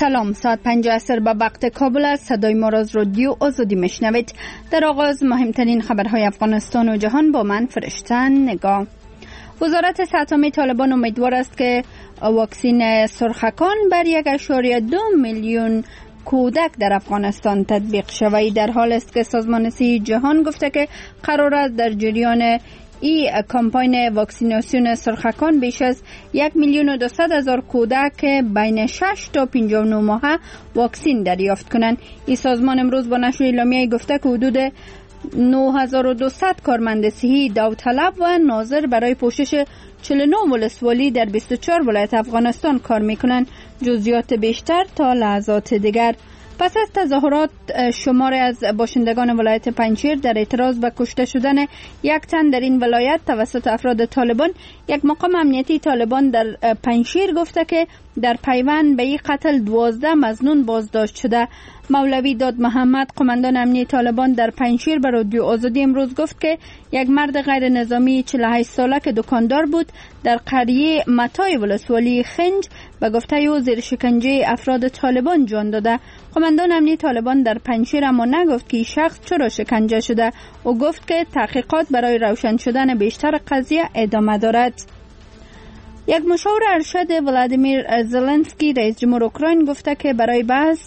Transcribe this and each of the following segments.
سلام، ساعت 5 عصر به وقت کابل است. صدای ما را از رادیو آزادی میشنوید. در آغاز مهمترین خبرهای افغانستان و جهان با من فرشتن نگاه. وزارت صحت عامه طالبان امیدوار است که واکسین سرخکان بر 1.2 میلیون کودک در افغانستان تطبیق شود. در حال است که سازمان صحت جهان گفته که قرار است در جریان کمپاین واکسیناسیون سرخکان بیش از 1,200,000 کودک بین 6 تا 59 ماهه واکسین دریافت کنند. این سازمان امروز با نشر اعلامیه گفته که حدود 9200 کارمند صحی داوطلب و ناظر برای پوشش 49 ولسوالی در 24 ولایت افغانستان کار میکنند. جزئیات بیشتر تا لحظات دیگر. پس از تظاهرات شمار از باشندگان ولایت پنجشیر در اعتراض به کشته شدن یک تن در این ولایت توسط افراد طالبان، یک مقام امنیتی طالبان در پنجشیر گفته که در پیوند به این قتل 12 مظنون بازداشت شده. مولوی داد محمد، قماندان امنیتی طالبان در پنجشیر، به رادیو آزادی امروز گفت که یک مرد غیر نظامی 48 ساله که دکاندار بود در قریه متای ولسوالی خنج به گفته او زیر شکنجه افراد طالبان جان داده. قماندان امنیتی طالبان در پنجشیر اما نگفت که این شخص چرا شکنجه شده. او گفت که تحقیقات برای روشن شدن بیشتر قضیه ادامه دارد. یک مشاور ارشد ولادیمیر زلنسکی رئیس جمهور اوکراین گفته که برای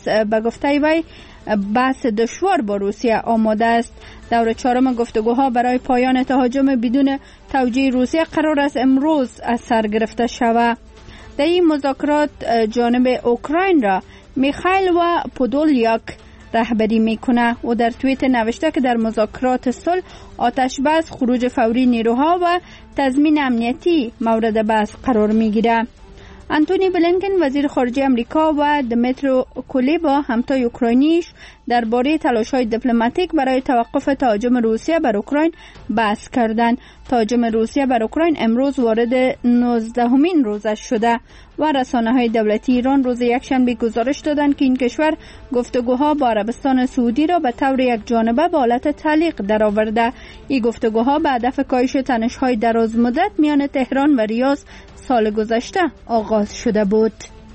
بحث دشوار با روسیه آماده است. دور چهارم گفتگوها برای پایان تهاجم بدون توجیه روسیه قرار است امروز از سر گرفته شود. در این مذاکرات جانب اوکراین را میخائیل و پودولیاک رهبری میکنه. او در توییت نوشته که در مذاکرات صلح آتش بس، خروج فوری نیروها و تضمین امنیتی مورد بحث قرار میگیره. انتونی بلینکن وزیر خارجه امریکا و دمیترو کلیبا همتای اوکراینیش درباره تلاش‌های دیپلماتیک برای توقف تهاجم روسیه بر اوکراین بحث کردند. تهاجم روسیه بر اوکراین امروز وارد 19مین روزش شده و رسانه‌های دولتی ایران روز یکشنبه گزارش دادند که این کشور گفتگوها با عربستان سعودی را به طور یکجانبه به حالت تعلیق درآورده. این گفتگوها به هدف کاهش تنش‌های دراز مدت میان تهران و ریاض سال گذشته آغاز شده بود.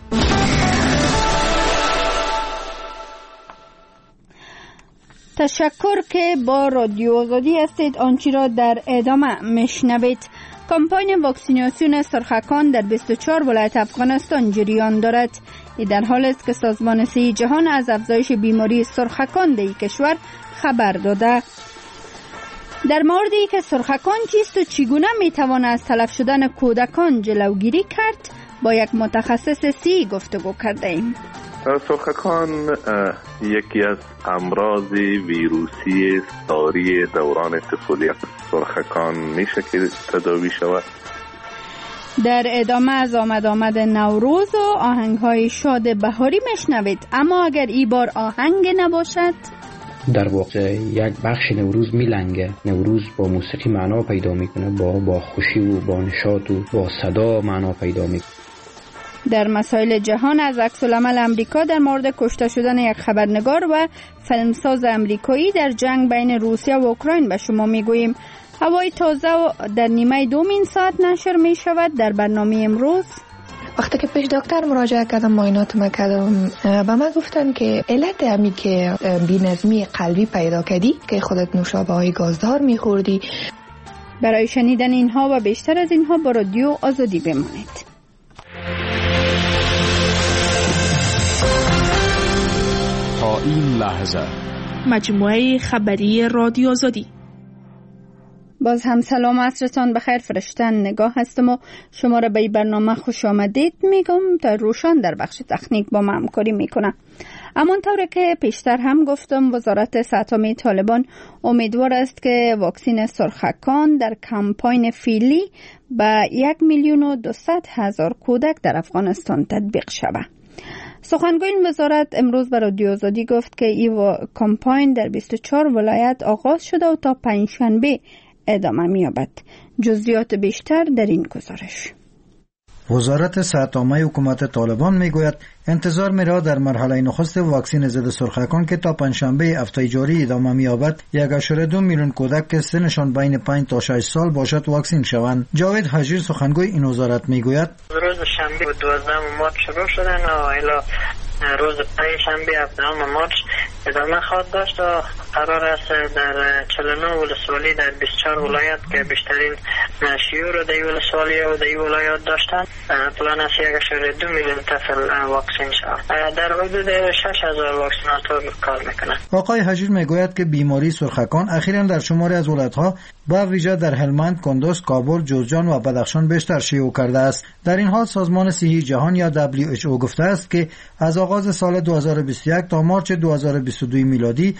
تشکر که با رادیو آزادی هستید. آنچه را در ادامه میشنوید. کمپاین واکسیناسیون سرخکان در 24 ولایت افغانستان جریان دارد. این در حال است که سازمان صحت جهان از افزایش بیماری سرخکان در کشور خبر داده. در موردی که سرخکان چیست و چگونه میتوان از تلف شدن کودکان جلوگیری کرد با یک متخصص صحی گفتگو کرده ایم. سرخکان یکی از امراض ویروسی ساری دوران طفولیت سرخکان میشه که تداوی شود. در ادامه از آمد نوروز و آهنگ‌های شاد بهاری میشنوید. اما اگر این بار آهنگ نباشد، در واقع یک بخش نوروز میلنگه. نوروز با موسیقی معنا پیدا میکنه، با خوشی و با نشاط و با صدا معنا پیدا میکنه. در مسائل جهان از عکس‌العمل امریکا در مورد کشته شدن یک خبرنگار و فیلمساز امریکایی در جنگ بین روسیه و اوکراین به شما میگوییم. هوای تازه در نیمه دومین ساعت نشر می شود. در برنامه امروز وقتی که پیش دکتر مراجعه کردم، معاینات ما کردم، به من گفتن که علت همی که بی‌نظمی قلبی پیدا کردی که خودت نوشابه های گازدار میخوردی. برای شنیدن اینها و بیشتر از اینها با رادیو آزادی بمانید. تا این لحظه مجموعه خبری رادیو آزادی. باز هم سلام، عصرتان بخیر. فرشتن نگاه هستم و شما را به این برنامه خوش آمدید میگم. تا روشان در بخش تکنیک با ما همکاری میکنه. همانطور که پیشتر هم گفتم، وزارت صحت عامه طالبان امیدوار است که واکسین سرخکان در کمپاین فعلی به 1,200,000 کودک در افغانستان تطبیق شود. سخنگوی این وزارت امروز به رادیو آزادی گفت که این کمپاین در 24 ولایت آغاز شده و تا پنجشنبه ادامه می‌یابد. جزئیات بیشتر در این گزارش. وزارت صحت عامه حکومت طالبان میگوید انتظار می‌رود در مرحله نخست واکسین ضد سرخکان که تا پنجشنبه هفته جاری ادامه می‌یابد 1.2 میلیون کودک که سنشان بین 5 تا 6 سال باشد واکسین شوند. جاوید حجیر سخنگوی این وزارت میگوید روز شنبه 12 مارس شروع شدن و الی روز پنجشنبه 17 مارس ادامه خواهد داشت و قرار است در 49 ولسوالی در 24 ولایت که بیشترین شیوع رو در ولسوالی و در ولایت داشتن پلان است 1.2 میلیون طفل واکسین شود. در حدود 6,000 واکسیناتور کار میکنند. آقای حجیر میگوید که بیماری سرخکان اخیراً در شماری از ولایت‌ها با ویژه در هلمند، کندوز، کابل، جوزجان و بدخشان بیشتر شیوع کرده است. در این حال سازمان صحی جهان یا WHO گفته است که از آغاز سال 2021 تا مارچ 2022 میلادی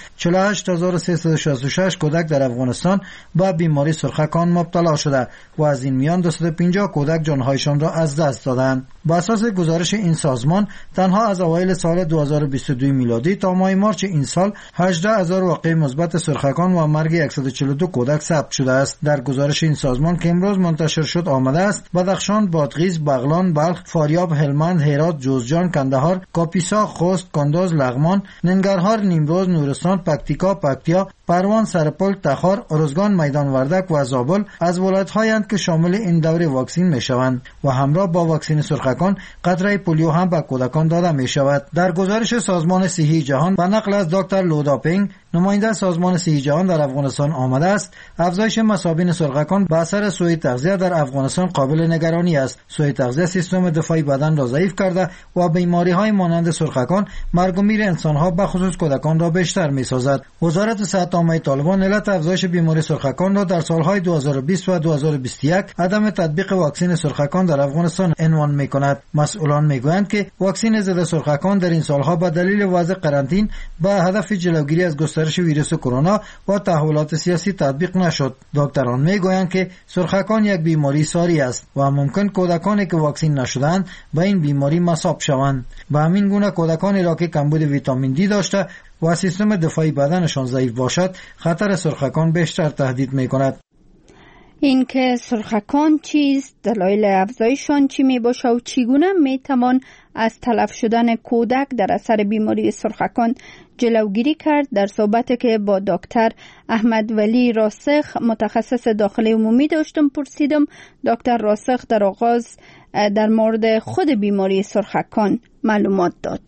48366 کودک در افغانستان با بیماری سرخکان مبتلا شده و از این میان 250 کودک جانهایشان را از دست دادند. بر اساس گزارش این سازمان تنها از اوایل سال 2022 میلادی تا ماه مارچ این سال 18000 واقعه مثبت سرخکان و مرگ 142 کودک ثبت شده است. در گزارش این سازمان که امروز منتشر شد آمده است بدخشان، بادغیس، بغلان، بلخ، فاریاب، هلمند، هرات، جوزجان، کندهار، کاپیسا، خوست، کندوز، لغمان، ننگرهار، نیمروز، نورستان، پکتیکا، پکتیا، پروان، سرپل، تخار، ارزگان، میدان وردک و زابل از ولایت‌هایند که شامل این دوره واکسین می‌شوند و همراه با واکسن سرخکان قطره پولیو هم به کودکان داده می‌شود. در گزارش سازمان صحی جهان به نقل از دکتر لوداپینگ نماینده سازمان صحی جهان در افغانستان آمده است افزایش مصابین سرخکان به اثر سوء تغذیه در افغانستان قابل نگرانی است. سوء تغذیه سیستم دفاعی بدن را ضعیف کرده و بیماری‌های مانند سرخکان مرگ و میر انسان‌ها به خصوص کودکان را بیشتر می‌سازد. وزارت صحت عامه طالبان علت افزایش بیماری سرخکان را در سالهای 2020 و 2021 عدم تطبیق واکسن سرخکان در افغانستان عنوان می‌کند. مسئولان می‌گویند که واکسن ضد سرخکان در این سالها به دلیل وضع قرنطین به هدف جلوگیری از گسترش ویروس کرونا و تحولات سیاسی تطبیق نشد. دکتران می‌گویند که سرخکان یک بیماری ساری است و ممکن کودکانی که واکسن نشده‌اند به این بیماری مصاب شوند. به همین گونه کودکانی را که کمبود ویتامین دی داشته و سیستم دفاعی بدنشان ضعیف باشد خطر سرخکان بیشتر تهدید می‌کند. این که سرخکان چیست، دلایل افزایششان چی میباشه و چگونه میتوان از تلف شدن کودک در اثر بیماری سرخکان جلوگیری کرد، در صحبتی که با دکتر احمد ولی راسخ متخصص داخلی عمومی داشتم پرسیدم. دکتر راسخ در آغاز در مورد خود بیماری سرخکان معلومات داد.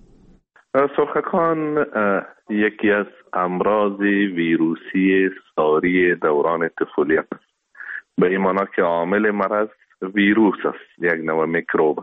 سرخکان یکی از امراض ویروسی ساری دوران طفولیت است. به این معنی که عامل مرض ویروس است، یک نوع میکروب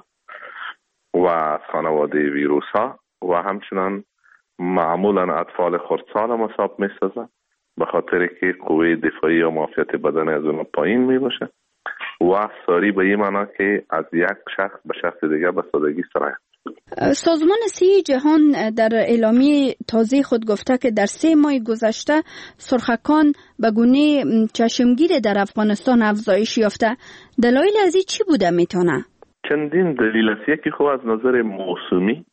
و خانواده ویروس ها و همچنان معمولا اطفال خردسال مصاب می سازند به خاطر که قوه دفاعی و معافیت بدن از اون پایین می باشه و ساری به این معنی که از یک شخص به شخص دیگر به سادگی سرایت. سازمان صحی جهان در اعلامیه تازه خود گفته که در 3 ماه گذشته سرخکان به گونه چشمگیر در افغانستان افزایش یافته. دلایل از این چی بوده میتونه؟ چندین دلیل است. یکی خب از نظر موسمی،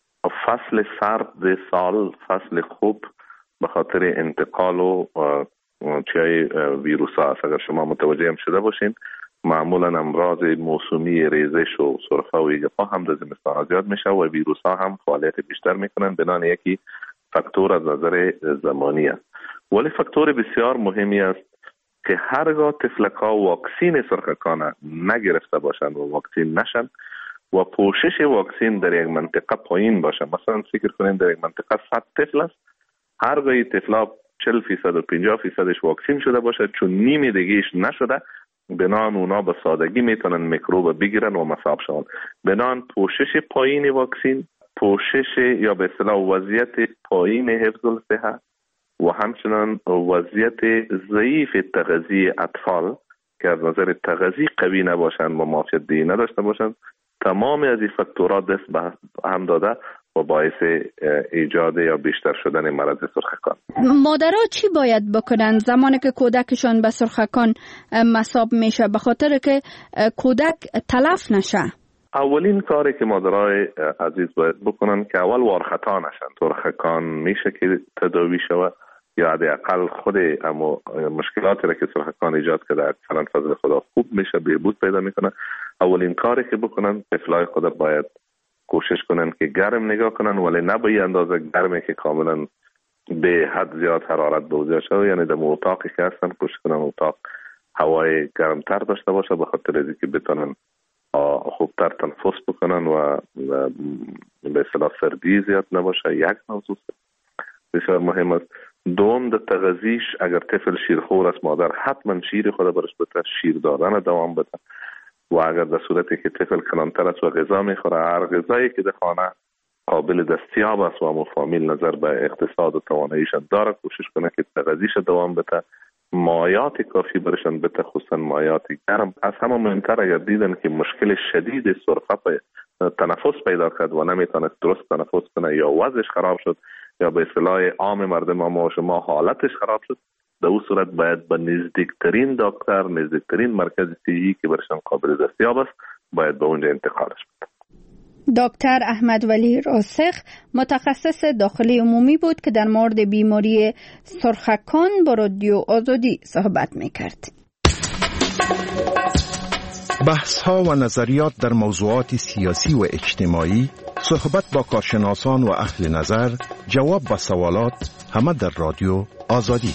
فصل سرد سال فصل خوب به خاطر انتقال و چای ویروس ها است. اگر شما متوجه هم شده باشین معمولا امراض موسمی ریزش و سرفه و ایگفا هم در زمستان زیاد میشه و ویروس ها هم فعالیت بیشتر میکنن. بنان یکی فاکتور از نظر زمانی است، ولی فاکتور بسیار مهمی است که هرگاه طفلک ها واکسین سرخکان نگرفته باشند و واکسین نشن و پوشش واکسین در یک منطقه پایین باشه. مثلا فکر کنید در یک منطقه 100 طفل است، هرگاه طفلا 40% و 50% واکسین شده باشه چون نیم دیگهش نشده، بنان اونا به سادگی میتونن میکروب بگیرن و مصاب شون. بنان پوشش پایین واکسین، پوشش یا به اصطلاح وضعیت پایین حفظ الصحه و همچنان وضعیت ضعیف تغذیه اطفال که از نظر تغذیه قوی نباشن و معافیت دی نداشته باشن، تمام از این فاکتورات دست به هم داده و باعث ایجاد یا بیشتر شدن مرض سرخکان. مادرها چی باید بکنن زمانی که کودکشان به سرخکان مصاب میشه به خاطر که کودک تلف نشه؟ اولین کاری که مادرای عزیز باید بکنن که اول وارخطا نشن. سرخکان میشه که تداوی شود یا حداقل خود اما مشکلاتی را که سرخکان ایجاد کرده اکثرا فضل خدا خوب میشه، بهبود پیدا میکنه. اولین کاری که بکنن طفلای خود باید کوشش کنن که گرم نگاه کنن، ولی نه به اندازه گرمی که کاملا به حد زیاد حرارت بوزیده شده. یعنی در اتاقی که هستن کوشش کنن اتاق هوای گرمتر داشته باشه به خاطر از اینکه بتونن خوبتر تنفس بکنن و به اصطلاح سردی زیاد نباشه. یک موضوع بسیار مهم است. دوم، در تغذیش اگر طفل شیرخور است، مادر حتما شیر خود برش بده، شیر دادن دوام بده. و اگر در صورتی که طفل کلانتر است و غذا میخوره، هر غذایی که در خانه قابل دستیاب است و همون فامیل نظر به اقتصاد و تواناییش داره، کوشش کنه که تغذیش دوام بده، مایات کافی برشان بده، خصوصا مایات گرم. از همه مهمتر اگر دیدن که مشکل شدید سرفه تنفس پیدا کرد و نمیتونه درست تنفس کنه یا وضعش خراب شد یا به اصطلاح عام مردم ما شما حالتش خراب شد، در اون صورت باید به نزدیکترین دکتر، نزدیکترین مرکز صحی که برشان قابل دستیاب است، باید به اونجا انتقالش بده. دکتر احمد ولی راسخ متخصص داخلی عمومی بود که در مورد بیماری سرخکان با رادیو آزادی صحبت میکرد. بحث ها و نظریات در موضوعات سیاسی و اجتماعی، صحبت با کارشناسان و اهل نظر، جواب به سوالات، همه در رادیو آزادی.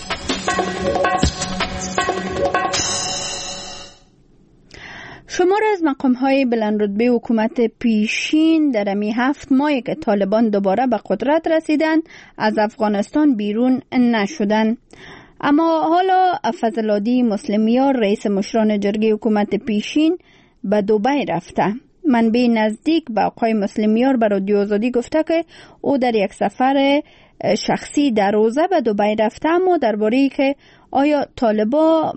شمار از مقام‌های بلندرتبه حکومت پیشین در امی 7 ماهی که طالبان دوباره به قدرت رسیدن از افغانستان بیرون نشدن. اما حالا فضل‌الدین مسلمیار رئیس مشران جرگه حکومت پیشین به دبی رفته. منبع نزدیک به آقای مسلمیار به رادیو آزادی گفته که او در یک سفر شخصی در روزه به دبی رفته، اما درباره که آیا طالبا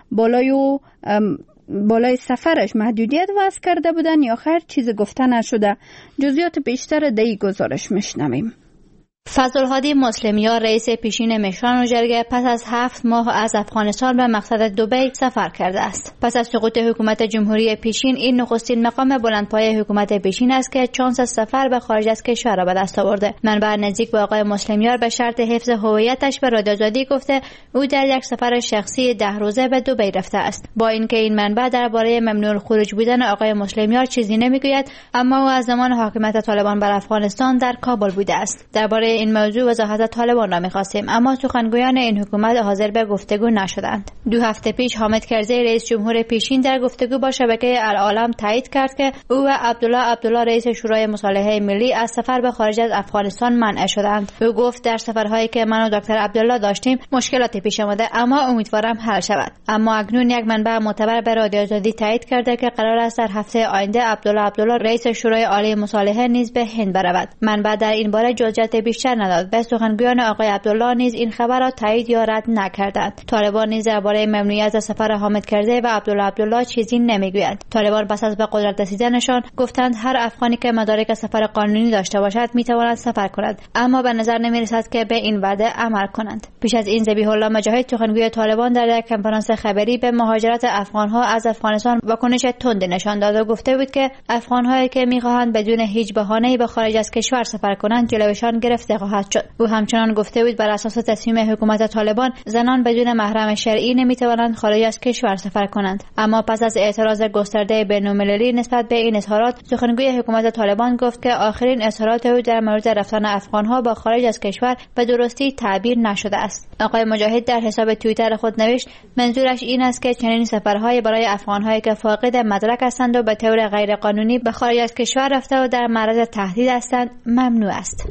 بالای سفرش محدودیت وضع کرده بودن یا خیر چیز گفته نشده. جزئیات بیشتر در این گزارش میشنویم. فضل‌الهادی مسلمیار رئیس پیشین مشران جرگه پس از 7 ماه از افغانستان به مقصد دبی سفر کرده است. پس از سقوط حکومت جمهوری پیشین، این نخستین مقام بلندپایه حکومت پیشین است که چانس سفر به خارج از کشور را به دست آورده. منبع نزدیک به آقای مسلمیار به شرط حفظ هویتش به رادیو آزادی گفته او در یک سفر شخصی 10 روزه به دبی رفته است. با اینکه این منبع درباره ممنوع الخروج بودن آقای مسلمیار چیزی نمیگوید، اما او از زمان حاکمیت طالبان بر افغانستان در کابل بوده است. درباره این موضوع وضاحت طالبان را می‌خواستیم، اما سخنگویان این حکومت حاضر به گفتگو نشدند. 2 هفته پیش حامد کرزی رئیس جمهور پیشین در گفتگو با شبکه العالم تایید کرد که او و عبدالله رئیس شورای مصالحه ملی از سفر به خارج از افغانستان منع شدند. او گفت در سفرهایی که من و دکتر عبدالله داشتیم مشکلاتی پیش آمده، اما امیدوارم حل شود. اما اکنون یک منبع معتبر به رادیو آزادی تایید کرده که قرار است در هفته آینده عبدالله رئیس شورای عالی مصالحه نیز به هند برود. منبع در این باره جزئیات بیشتر نداد. به سخنگویان آقای عبدالله نیز این خبر را تایید یا رد نکردند. طالبان نیز درباره ممنوعیت از سفر حامد کرزی و عبدالله چیزی نمیگویند. طالبان پس از به قدرت رسیدنشان گفتند هر افغانی که مدارک سفر قانونی داشته باشد میتواند سفر کند، اما به نظر نمیرسد که به این وعده عمل کنند. پیش از این ذبیح الله مجاهد سخنگوی طالبان در یک کنفرانس خبری به مهاجرت افغانها از افغانستان واکنش تندی نشان داد و گفته بود که افغانهایی که میخواهند بدون هیچ بهانه‌ای به خارج از کشور سفر کنند جلوشان گرفته خواهد شد. او همچنان گفته بود بر اساس تصمیم حکومت طالبان زنان بدون محرم شرعی نمیتوانند خارج از کشور سفر کنند. اما پس از اعتراض گسترده بین‌المللی نسبت به این اظهارات، سخنگوی حکومت طالبان گفت که آخرین اظهارات او در مورد رفتن افغانها با خارج از کشور به درستی تعبیر نشده است. آقای مجاهد در حساب توییتر خود نوشت منظورش این است که چنین سفرهای برای افغانهایی که فاقد مدرک هستند و به طور غیرقانونی به خارج از کشور رفته و در معرض تهدید هستند ممنوع است.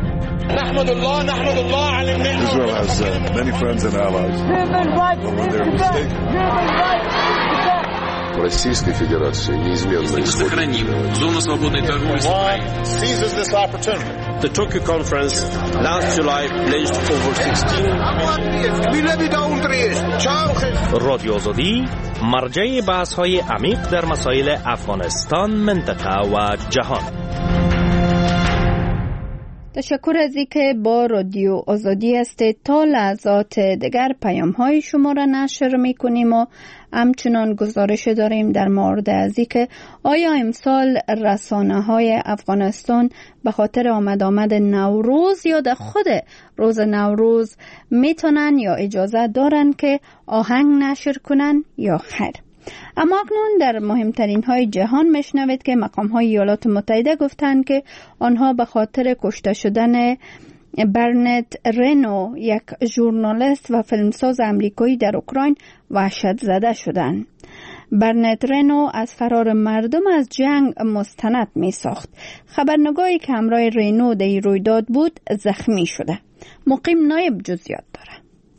نحمد الله على النعمة. Israel has many friends and allies. When they're mistaken. Российской Федерации неизменно сохраним зону свободной торговли с Украиной. Seizes this opportunity. The Tokyo conference last July pledged over 16 رادیو آزادی مرجع بحث‌های عمیق در مسائل افغانستان، منطقه و جهان. تشکر از اینکه با رادیو آزادی هستید. تا لحظات دیگر پیام‌های شما را نشر می‌کنیم و همچنان گزارش داریم در مورد از اینکه آیا امسال رسانه‌های افغانستان به خاطر آمد نوروز یا در خود روز نوروز میتونن یا اجازه دارن که آهنگ نشر کنن یا خیر. اما اکنون در مهمترین های جهان میشنوید که مقام های ایالات متحده گفتند که آنها به خاطر کشته شدن برنت رنو، یک ژورنالیست و فیلمساز امریکایی در اوکراین، وحشت زده شدند. برنت رنو از فرار مردم از جنگ مستند می ساخت. خبرنگاری که همراه رنو در رویداد بود زخمی شده. مقیم نایب جزئیات داره.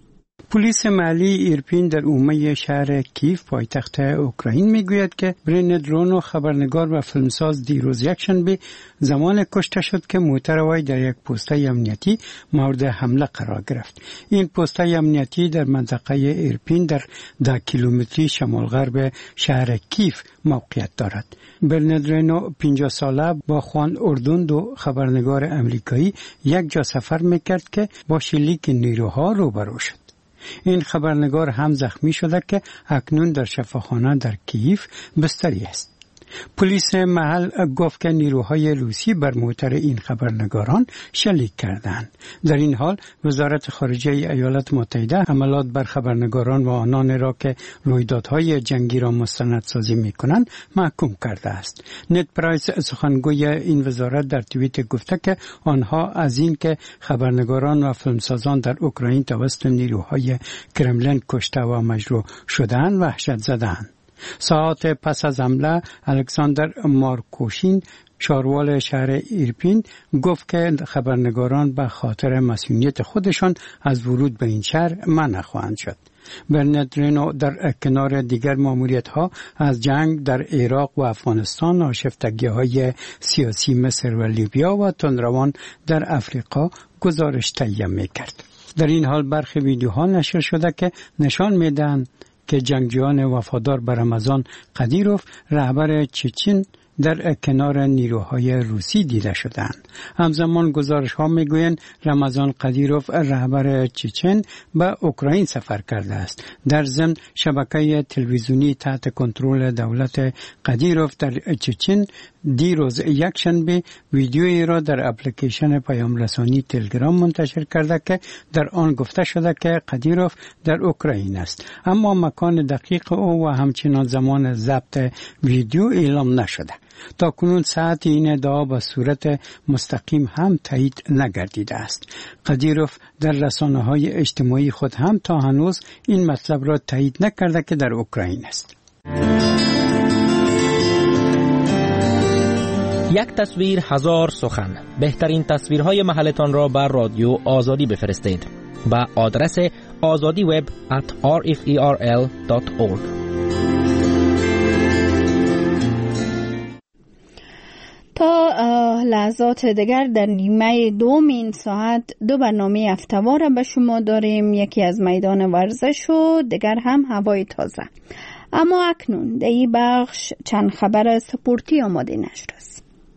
پلیس محلی ایرپین در اومه شهر کیف پایتخت اوکراین میگوید که برنت رونو خبرنگار و فیلمساز دیروز یکشنبه زمان کشته شد که موتر وی در یک پوسته امنیتی مورد حمله قرار گرفت. این پوسته امنیتی در منطقه ایرپین در 10 کیلومتری شمال غرب شهر کیف موقعیت دارد. برنت رونو 50 ساله با خوان اردوندو خبرنگار امریکایی یک جا سفر میکرد که با شلیک نیروها روبرو شد. این خبرنگار هم زخمی شده که اکنون در شفاخانه در کیف بستری است. پلیس محل گفت که نیروهای روسی بر موتر این خبرنگاران شلیک کردند. در این حال وزارت خارجه ایالات متحده حملات بر خبرنگاران و آنان را که رویدادهای جنگی را مستندسازی می‌کنند محکوم کرده است. نت پرایس سخنگوی این وزارت در توییت گفته که آنها از این که خبرنگاران و فیلمسازان در اوکراین توسط نیروهای کرملین کشته و مجروح شدند وحشت زدند. ساعت پس از حمله الکساندر مارکوشین شاروال شهر ایرپین گفت که خبرنگاران به خاطر مسئولیت خودشان از ورود به این شهر منع خواهند شد. برنت رونو در کنار دیگر ماموریت‌ها از جنگ در عراق و افغانستان، آشفتگی‌های سیاسی مصر و لیبیا و تندروان در افریقا گزارش تهیه می‌کرد. در این حال برخی ویدیوها نشر شده که نشان می‌دهند که جنگجویان وفادار به رمضان قدیروف رهبر چچن در کنار نیروهای روسی دیده شدند. همزمان گزارش ها میگویند رمضان قدیروف رهبر چچن به اوکراین سفر کرده است. در ضمن شبکه تلویزیونی تحت کنترل دولت قدیروف در چچن دیروز یکشنبه ویدیویی را در اپلیکیشن پیام رسانی تلگرام منتشر کرده که در آن گفته شده که قدیروف در اوکراین است، اما مکان دقیق او و همچنان زمان ضبط ویدیو اعلام نشده. تا کنون ساعت این ادعا به صورت مستقیم هم تایید نگردیده است. قدیروف در رسانه‌های اجتماعی خود هم تا هنوز این مطلب را تایید نکرده که در اوکراین است. یک تصویر هزار سخن. بهترین تصویرهای محلتان را بر رادیو آزادی بفرستید به آدرس azadiweb@rferl.org. تا لحظات دیگر در نیمه دوم این ساعت دو برنامه هفته‌وار به شما داریم، یکی از میدان ورزش و دیگر هم هوای تازه. اما اکنون در این بخش چند خبر سپورتی آماده نشر است.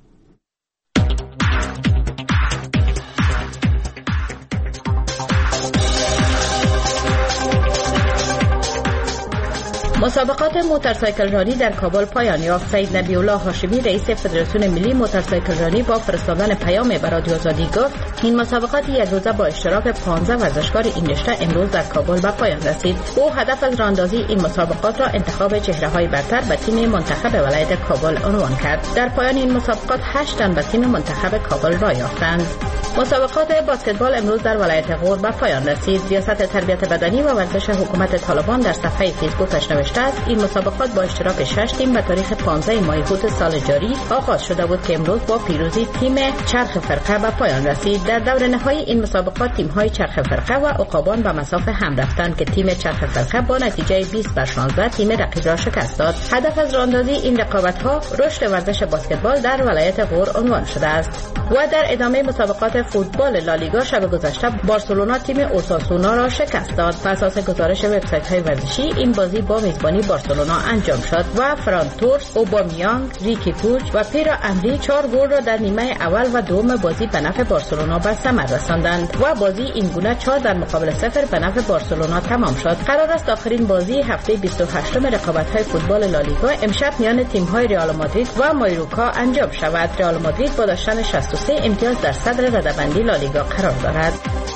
مسابقات موتورسایکل رانی در کابل پایان یافت. سید نبی الله هاشمی رئیس فدراسیون ملی موتورسایکل رانی با فرستادن پیام به رادیو آزادی گفت این مسابقات یک روزه با اشتراک 15 ورزشکار این رشته امروز در کابل به پایان رسید. او هدف از راندازی این مسابقات را انتخاب چهره‌های برتر به تیم منتخب ولایت کابل عنوان کرد. در پایان این مسابقات 8 تن به تیم منتخب کابل راه یافتند. مسابقات بسکتبال امروز در ولایت غور به پایان رسید. ریاست تربیت بدنی و ورزش حکومت طالبان در صفحه فیسبوکش نوشته است این مسابقات با اشتراک 6 تیم به تاریخ 15 ماه اوت سال جاری آغاز شده بود که امروز با پیروزی تیم چرخ فرقه به پایان رسید. در دور نهایی این مسابقات تیم‌های چرخ فرقه و عقابان به مسافه هم رفتند که تیم چرخ فرقه با نتیجه 20-16 تیم رقیب را شکست داد. هدف از راندازی این رقابت‌ها رشد ورزش بسکتبال در ولایت غور عنوان شده است. و در ادامه مسابقات فوتبال لالیگا شب گذشته بارسلونا تیم اوساسونا را شکست داد. بر اساس گزارش وبسایت‌های ورزشی این بازی با میزبانی بارسلونا انجام شد و فران تورس، اوبامیانگ، ریکی پوچ و پیرا امری 4 گل را در نیمه اول و دوم بازی به نفع بارسلونا به ثمر رساندند و بازی این گونه 4 در مقابل 0 به نفع بارسلونا تمام شد. قرار است آخرین بازی هفته 28 رقابت‌های فوتبال لالیگا امشب میان تیم‌های رئال مادرید و مایورکا انجام شود. رئال مادرید با داشتن 63 امتیاز در صدر رده‌بندی لالیگا قرار دارد.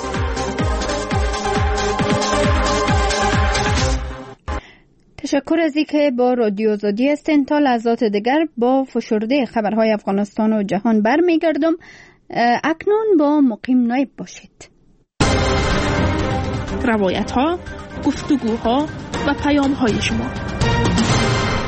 تشکر از اینکه با رادیو آزادی هستین. تا لحظات دیگر با فشرده خبرهای افغانستان و جهان برمیگردم. اکنون با مقیم نایب باشید. روایت ها، گفتگوها و پیام های شما.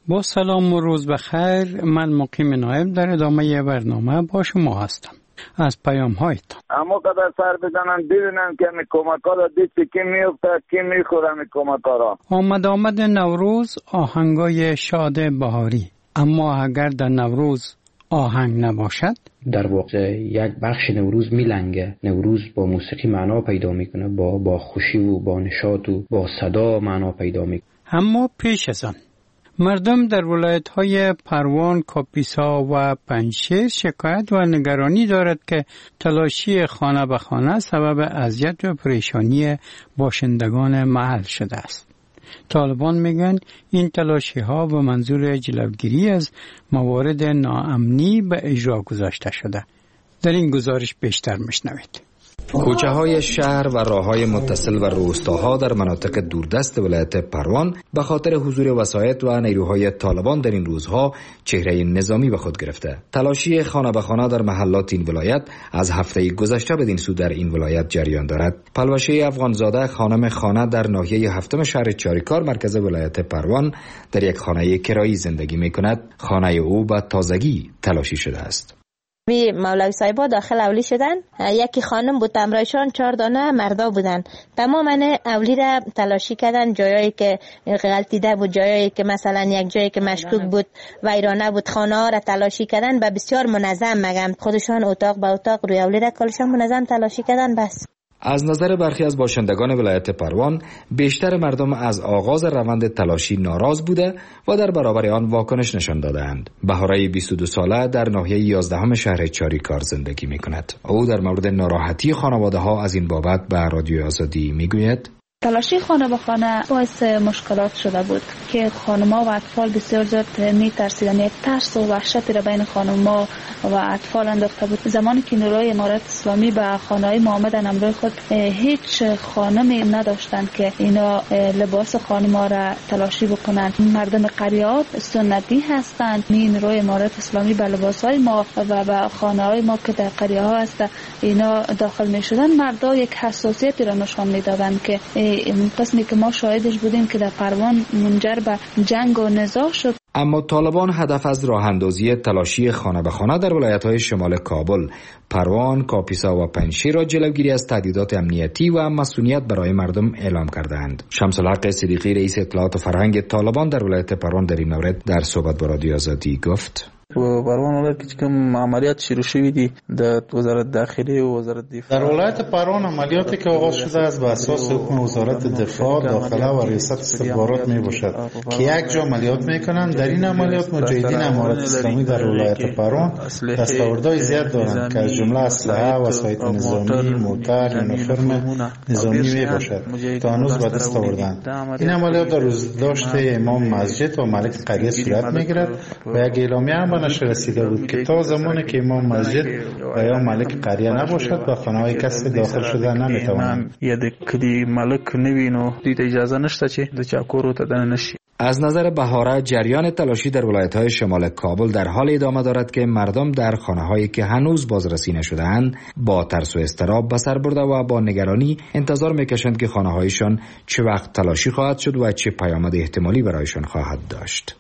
با سلام و روز بخیر. من مقیم نایب در ادامه برنامه با شما هستم. از پیام هایتان اما قدر سر بزنن ببینن که می کمک ها را دید که کی میفته کی میخوره می کمک ها را. آمد نوروز آهنگای شاد بهاری، اما اگر در نوروز آهنگ نباشد در واقع یک بخش نوروز میلنگه. نوروز با موسیقی معنا پیدا میکنه، با خوشی و با نشاط و با صدا معنا پیدا میکنه. اما پیش از آن مردم در ولایت‌های پروان، کاپیسا و پنجشیر شکایت و نگرانی دارد که تلاشی خانه به خانه سبب اذیت و پریشانی باشندگان محل شده است. طالبان میگن این تلاشی‌ها به منظور جلوگیری از موارد ناامنی به اجرا گذاشته شده. در این گزارش بیشتر میشنوید. کوچه‌های شهر و راه‌های متصل و روستاها در مناطق دوردست ولایت پروان به خاطر حضور وسایط و نیروهای طالبان در این روزها چهره نظامی به خود گرفته. تلاشی خانه به خانه در محلات این ولایت از هفته گذشته بدین سو در این ولایت جریان دارد. پلوشه افغانزاده خانم خانه در ناحیه هفتم شهر چاریکار مرکز ولایت پروان در یک خانه کرایی زندگی می‌کند. خانه او به تازگی تلاشی شده است. می مولوی صاحبا داخل اولی شدن، یکی خانم بود همراهشان 4 دانه مردا بودن. تماما اولی را تلاشی کردن، جایی که غلطیده بود، جایی که مثلا یک جایی که مشکوک بود ویرانه بود، خانه ها را تلاشی کردن و بسیار منظم، مگم خودشان اتاق به اتاق روی اولی را کلشان منظم تلاشی کردن. بس از نظر برخی از باشندگان ولایت پروان بیشتر مردم از آغاز روند تلاشی ناراض بوده و در برابر آن واکنش نشان دادند. بهاره 22 ساله در ناحیه 11 شهر چاریکار زندگی می کند. او در مورد ناراحتی خانواده ها از این بابت به رادیو آزادی می گوید: تلاشی خانه به خانه باعث مشکلات شده بود که خانم‌ها و اطفال بسیار زیاد می‌ترسیدن. یک ترس و وحشتی را بین خانم‌ها و اطفال انداخته بود. زمانی که نیروهای امارت اسلامی به خانه‌های ما آمدن، امروز خود هیچ خانمی نداشتند که اینا لباس خانم‌ها را تلاشی بکنند. مردم قریات سنتی هستند. نیروهای امارت اسلامی به لباس‌های ما و به خانه‌های ما که در قریه‌ها هست اینا داخل می‌شدند، مردا یک حساسیتی را نشان می‌دادند که قسمی که ما شاهدش بودیم که در پروان منجر به جنگ و نزاع شد. اما طالبان هدف از راه اندازی تلاشی خانه به خانه در ولایت‌های شمال کابل، پروان، کاپیسا و پنجشیر را جلوگیری از تهدیدات امنیتی و مسئولیت برای مردم اعلام کردند. شمس الحق صدیقی رئیس اطلاعات و فرهنگ طالبان در ولایت پروان در این مورد در صحبت با رادیو آزادی گفت: پروان ولایت که کوم عملیات شروع شوی دي د وزارت داخلی و وزارت دفاع. در ولایت پروان عملیاتی که آغاز شده است به اساس حکم وزارت دفاع، داخله و ریاست استخبارات می باشد که یک جا عملیات میکنند. در این عملیات مجاهدین امارت اسلامی در ولایت پروان دستاوردهای زیاد دارند که از جمله اسلحه، وسایط نظامی، موتر، یونیفرم نظامی می باشد تا هنوز به دست آوردند. این عملیات در روزداشت امام مسجد و ملک قریه صورت میگیرد و یک اعلامیه نشر رسیده بود که تا زمانی که امام مسجد و یا ملک قریه نباشد به خانه‌های کسی داخل شده نمیتوانند. یا د کلی ملک نوینو دیت اجازه نشته چې د چاکورو ته دننه نشي. از نظر بهاره جریان تلاشی در ولایت‌های شمال کابل در حال ادامه دارد که مردم در خانه‌هایی که هنوز بازرسی نشده‌اند با ترس و اضطراب به سر برده و با نگرانی انتظار می‌کشند که خانه‌هایشان چه وقت تلاشی خواهد شد و چه پیامد احتمالی برایشان خواهد داشت.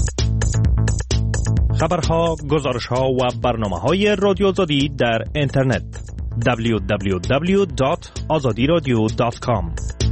خبرها، گزارش‌ها و برنامه‌های رادیو آزادی در اینترنت www.azadiradio.com.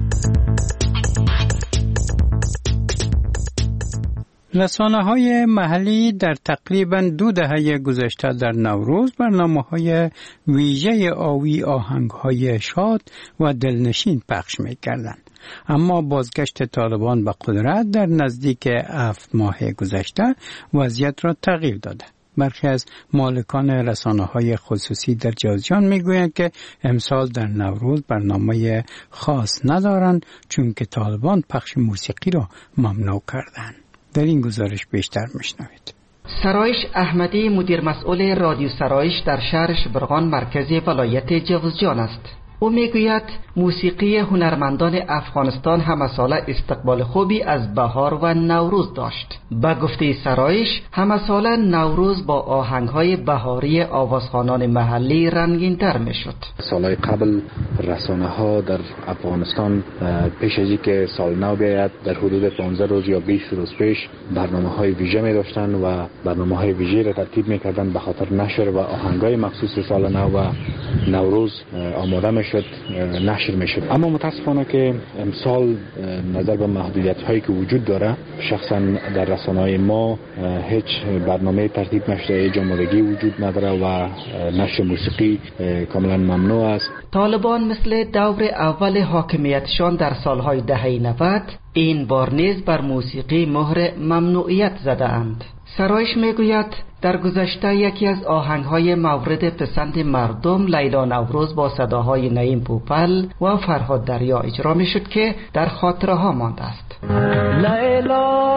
رسانه‌های محلی در تقریباً 2 دهه گذشته در نوروز برنامه‌های ویژه آوی آهنگ‌های شاد و دلنشین پخش می‌کردند. اما بازگشت طالبان به قدرت در نزدیک 7 ماه گذشته وضعیت را تغییر داده. برخی از مالکان رسانه‌های خصوصی در جوزجان میگویند که امسال در نوروز برنامه خاص ندارند چون که طالبان پخش موسیقی را ممنوع کردند. در این گزارش بیشتر میشنوید. سرایش احمدی مدیر مسئول رادیو سرایش در شهر شبرغان مرکزی ولایت جوزجان است. او میگوید موسیقی هنرمندان افغانستان همه ساله استقبال خوبی از بهار و نوروز داشت. به گفته سرایش همه ساله نوروز با آهنگ‌های بهاری آوازخوانان محلی رنگین‌تر میشد. سالهای قبل رسانه‌ها در افغانستان پیش از اینکه سال نو بیاید در حدود 15 روز یا 20 روز پیش برنامه‌های ویژه می داشتند و برنامه‌های ویژه را ترتیب می‌کردند به خاطر نشر و آهنگ‌های مخصوص سال نو و نوروز آماده می‌شد، نشر می‌شد. اما متأسفانه که امسال نظر به محدودیت‌هایی که وجود داره، شخصا در رسانه‌های ما هیچ برنامه ترتیب نشده، هیچ آمادگی وجود نداره و نشر موسیقی کاملا ممنوع است. طالبان مثل دور اول حاکمیتشان در سالهای دهه 90 این بار نیز بر موسیقی مهر ممنوعیت زده اند. سرایش میگوید در گذشته یکی از آهنگ‌های مورد پسند مردم لیلا نوروز با صداهای نعیم پوپل و فرهاد دریا اجرا میشد که در خاطره ها مانده است. لیلا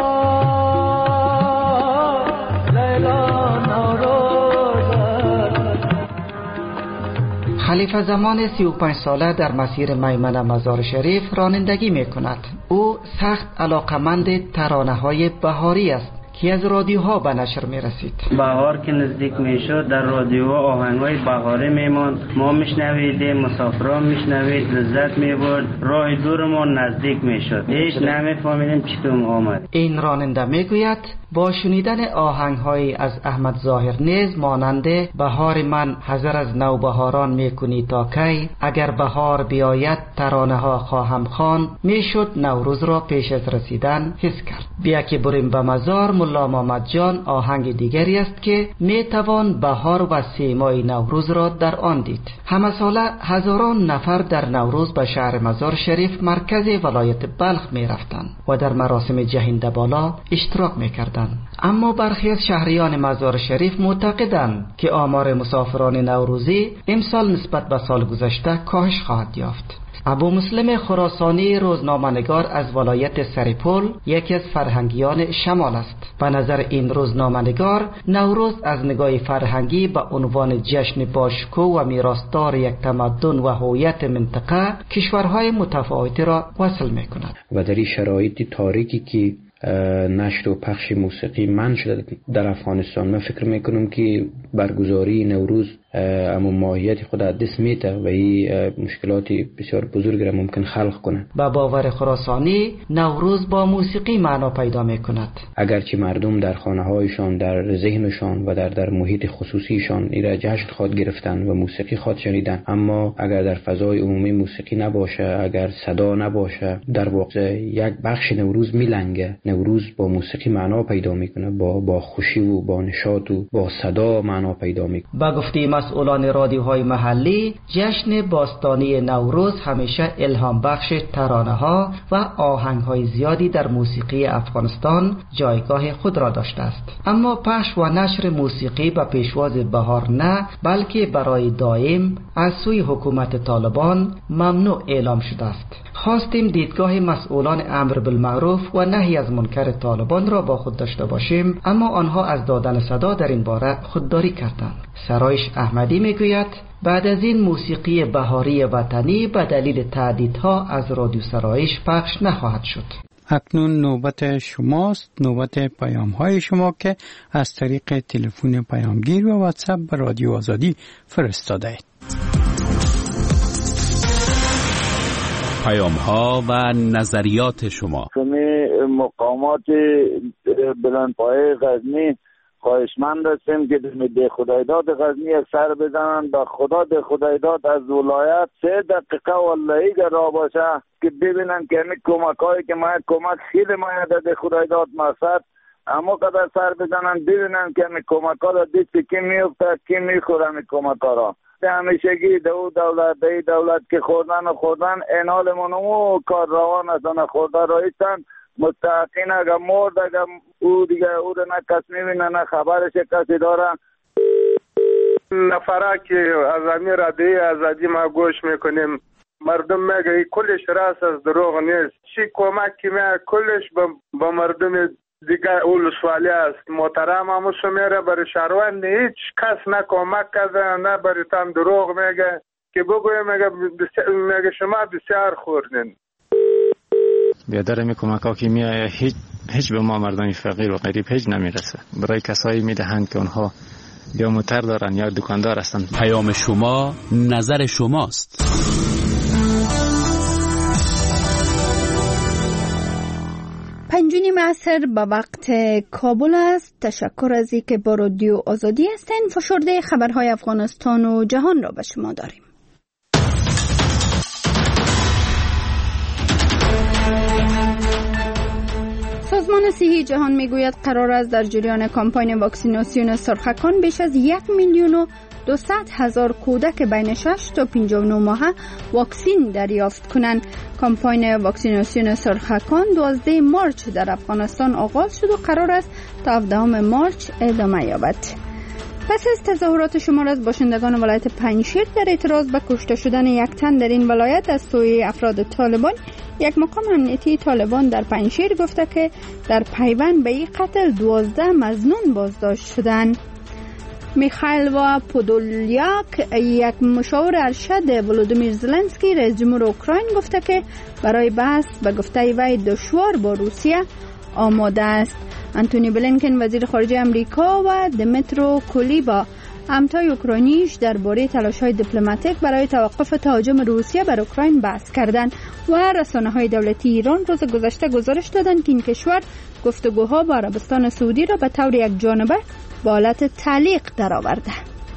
خلیفه زمان 35 ساله در مسیر میمنه مزار شریف رانندگی می کند. او سخت علاقمند ترانه‌های بهاری است که از رادیوها به نشر می رسید. بهار که نزدیک می شد در رادیوها آهنگ‌های بهاری می ماند، ما میشنویدیم، مسافران میشنوید، لذت می برد، راه دورمان نزدیک می شد، هیچ نمی‌فهمیدیم چطور آمد. این راننده می گوید با شنیدن آهنگ‌های از احمد ظاهر نیز مانند بهار من حذر از نوبهاران میکنی تا کی، اگر بهار بیاید ترانه‌ها خواهم خواند، میشد نوروز را پیش از رسیدن حس کرد. بیا که بریم به مزار ملا محمد جان آهنگ دیگری است که میتوان بهار و سیمای نوروز را در آن دید. همه ساله هزاران نفر در نوروز به شهر مزار شریف مرکز ولایت بلخ میرفتند و در مراسم جهنده بالا اشتراک میکردند. اما برخی از شهریان مزار شریف معتقدند که آمار مسافران نوروزی امسال نسبت به سال گذشته کاهش خواهد یافت. ابو مسلم خراسانی روزنامه‌نگار از ولایت سرپل یکی از فرهنگیان شمال است. به نظر این روزنامه‌نگار نوروز از نگاه فرهنگی به عنوان جشن باشکوه و میراثدار یک تمدن و هویت منطقه کشورهای متفاوتی را وصل می‌کند. و در این شرایط تاریکی که نشر و پخش موسیقی منع شده در افغانستان، من فکر میکنم که برگزاری نوروز اما ماهیت خود از دست میده و این مشکلات بسیار بزرگ را ممکن خلق کنه. با باور خراسانی نوروز با موسیقی معنا پیدا میکند. اگرچه مردم در خانه هایشان، در ذهنشان و در محیط خصوصیشان این را جشن خواد گرفتن و موسیقی خواد شنیدن، اما اگر در فضای عمومی موسیقی نباشه، اگر صدا نباشه، در واقع یک بخش نوروز میلنگه. نوروز با موسیقی معنا پیدا میکنه، با خوشی و با نشاط و با صدا معنا پیدا میکنه. با گفته مسئولان رادیوهای محلی، جشن باستانی نوروز همیشه الهام بخش ترانه‌ها و آهنگ‌های زیادی در موسیقی افغانستان جایگاه خود را داشته است. اما پخش و نشر موسیقی به پیشواز بهار نه، بلکه برای دائم از سوی حکومت طالبان ممنوع اعلام شده است. خواستیم دیدگاه مسئولان امر بالمعروف و نهی از منکر طالبان را با خود داشته باشیم، اما آنها از دادن صدا در این باره خودداری کردند. سرایش احمدی میگوید بعد از این موسیقی بهاری وطنی به دلیل تهدیدها از رادیو سرایش پخش نخواهد شد. اکنون نوبت شماست، نوبت پیام های شما که از طریق تلفن پیامگیر و واتساپ به رادیو آزادی فرستاده اید. پیام ها و نظریات شما. مقامات بلندپایه غزنی خواهشمند هستیم که به خدایداد غزنی سر بزنن. به خدا ده خدایداد از ولایت 3 دقیقه والله که را باشه که ببینن که همین کمک هایی که ما کمک خیلی مایده ده خدایداد مقصد اما قدر سر بزنن ببینن که همین کمک ها را دید که میفته کی میخوره همین کمک ها را. همیشگی دولت که خوردن اینال منو کار روان هستن خورده رایستن مستحقین اگر مرد اگر او دیگه او رو نه کس میبینه نه خبرش کسی داره. نفره که از همین رادیوی آزادی ما گوش میکنیم مردم میگه کلش راست از دروغ نیست. چی کمک که میگه کلش با مردم دیگه اول سوالی است. محترم هموسو میره برای شهروند هیچ کس نه کمک کرده نه برای تن دروغ میگه. که بگویم مگه شما بسیار خوردین. بیادر می کمک ها که میایه هیچ به ما مردم فقیر و غریب هیچ نمیرسه. برای کسایی میدهند که اونها یا موتر دارن یا دکاندار هستند. پیام شما نظر شماست. 5:30 عصر به وقت کابل است. تشکر از اینکه با رادیو آزادی هستین. فشرده خبرهای افغانستان و جهان را به شما داریم. سازمان صحی جهان میگوید قرار است در جریان کمپاین واکسیناسیون سرخکان بیش از 1,200,000 کودک بین 6 تا 59 ماهه واکسین دریافت کنند. کمپاین واکسیناسیون سرخکان 12 مارچ در افغانستان آغاز شد و قرار است تا 17 مارچ ادامه یابد. پس از تظاهرات شمار از باشندگان ولایت پنجشیر در اعتراض به کشته شدن یک تن در این ولایت از سوی افراد طالبان، یک مقام امنیتی طالبان در پنجشیر گفته که در پیوند به این قتل 12 مظنون بازداشت شدند. میخائیل و پودولیاک، یک مشاور ارشد ولودیمیر زلنسکی رئیس جمهور اوکراین، گفته که برای بحث به گفته وی دشوار با روسیه آماده است. انتونی بلینکن وزیر خارجه امریکا و دمیترو کولیبا همتای اوکراینیش درباره تلاش‌های دیپلماتیک برای توقف تهاجم روسیه بر اوکراین بحث کردند و رسانه‌های دولتی ایران روز گذشته گزارش دادند که این کشور گفتگوها با عربستان سعودی را به طور یک جانبه به حالت تعلیق درآورده.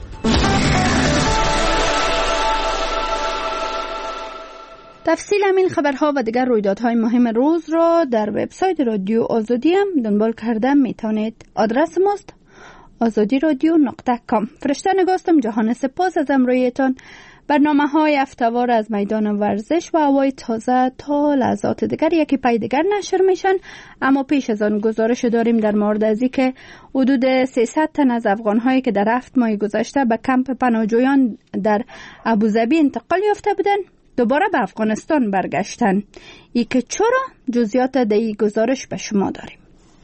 تفصیل همین خبرها و دیگر رویدادهای مهم روز را در وبسایت رادیو آزادی هم دنبال کرده میتونید. آدرس ماست azadiradyo.com. فرشته نگاستم. جهان سپاس از امرویتان. برنامه‌های هفته‌وار از میدان ورزش و هوای تازه تا لحظات دیگر یکی پای دیگر نشر میشن، اما پیش از آن گزارش داریم در مورد از اینکه حدود 300 تن از افغان‌هایی که در 7 ماه گذشته به کمپ پناهجویان در ابوظبی انتقال یافته بودند دوباره به افغانستان برگشتن. ای که چرا؟ جزئیات در این گزارش به شما داریم.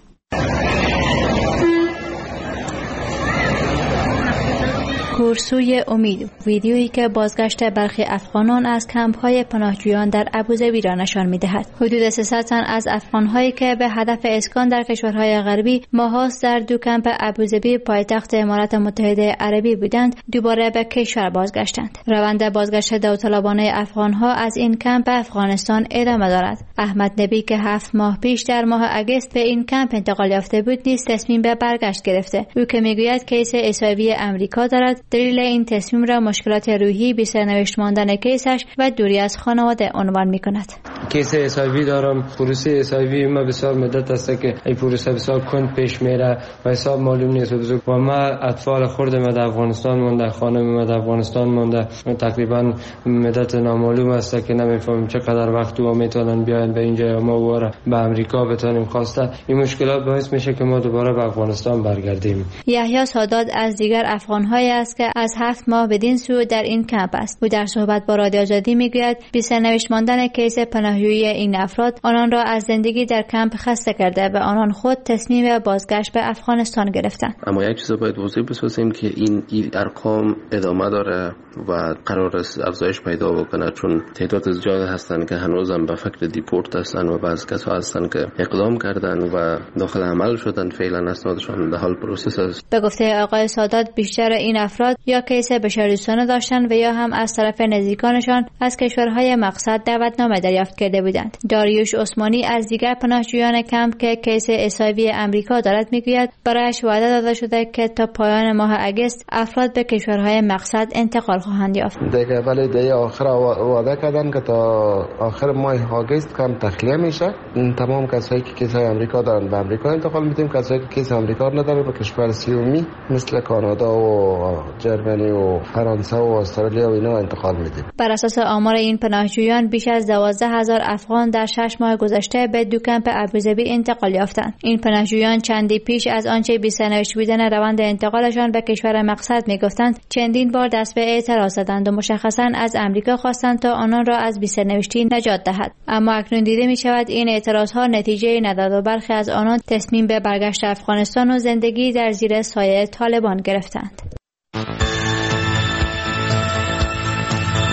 کورسوی امید، ویدیویی که بازگشت برخی افغانان از کمپ‌های پناهجویان در ابوظبی را نشان می‌دهد. حدود 300 تن از افغان‌هایی که به هدف اسکان در کشورهای غربی ماهاست در دو کمپ ابوظبی پایتخت امارات متحده عربی بودند، دوباره به کشور بازگشتند. روند بازگشت داوطلبانه افغان‌ها از این کمپ به افغانستان ادامه دارد. احمد نبی که 7 ماه پیش در ماه اگست به این کمپ انتقال یافته بود، نیز تصمیم به برگشت گرفته. او که می‌گوید کیس اسایوی امریکا دارد، دلیل این تصمیم را مشکلات روحی، بی سرنوشت ماندن کیسش و دوری از خانواده عنوان می‌کند. کیس اسایوی دارم. پروسه اسایوی ما بسیار مدت است که این پروسه بسیار کند پیش میره و حساب معلوم نیست و ما اطفال خرد ما در افغانستان مونده، خانم ما در افغانستان مونده، تقریبا مدت نامعلوم است که نمیفهمیم چقدر وقت و میتونن بیاین به اینجا ما و به امریکا بتونیم خواسته. این مشکلات باعث میشه که ما دوباره به افغانستان برگردیم. یحیی سادات از دیگر افغان‌های است که از 7 ماه بدین سو در این کمپ است. او در صحبت با رادیو آزادی میگوید بی سرنوشت ماندن کیس پناهجویی این افراد آنان را از زندگی در کمپ خسته کرده و آنان خود تصمیم بازگشت به افغانستان گرفتند. اما یک چیز باید واضح بسازیم که این ارقام ادامه داره و قرار است افزایش پیدا بکنه، چون تعداد زیاد هستند که هنوزم به فکر دیپورت هستند و بعضی کسا هستند که اقدام کردن و داخل عمل شدن، فعلا اسنادشان در حال پروسس است. به گفته آقای سادات بیشتر این افراد یا کیس بشردوستانه داشتند و یا هم از طرف نزدیکانشان از کشورهای مقصد دعوتنامه دریافت کرده بودند. داریوش عثمانی از دیگر پناهجویان کمپ که کیس اسایوی امریکا دارد میگوید برایش وعده داده شده که تا پایان ماه اگست افراد به کشورهای مقصد انتقال خواهند یافت. دیگه ولی دیگه آخر وعده کردن که تا آخر ماه اگست کم تخلیه میشه. تمام کسایی که کیس امریکا دارن به امریکا انتقال میدیم، کسایی که کیس امریکا ندارن به کشور سومی مثل کانادا و جرمنی و فرانسه و استرالیا و اینا انتقال میدیم. بر اساس آمار این پناهجویان بیش از 12,000 افغان در 6 ماه گذشته به دو کمپ ابوظبی انتقال یافتند. این پناهجویان چندی پیش از آنچه بی سرنوشت بودن روند انتقالشان به کشور مقصد میگفتند چندین بار دست به اعتراض زدند و مشخصا از امریکا خواستند تا آنان را از بی سرنوشتی نجات دهد، اما اکنون دیده می شود این اعتراضها نتیجه نداد و برخی از آنان تصمیم به برگشت افغانستان و زندگی در زیر سایه طالبان گرفتند.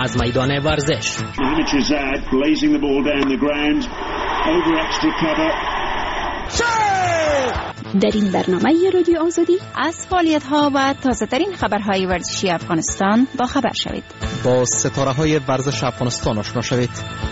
از میدان ورزش. در این برنامه رادیو آزادی از فعالیت‌ها و تازه‌ترین خبرهای ورزشی افغانستان با خبر شوید. با ستاره‌های ورزش افغانستان آشنا شوید.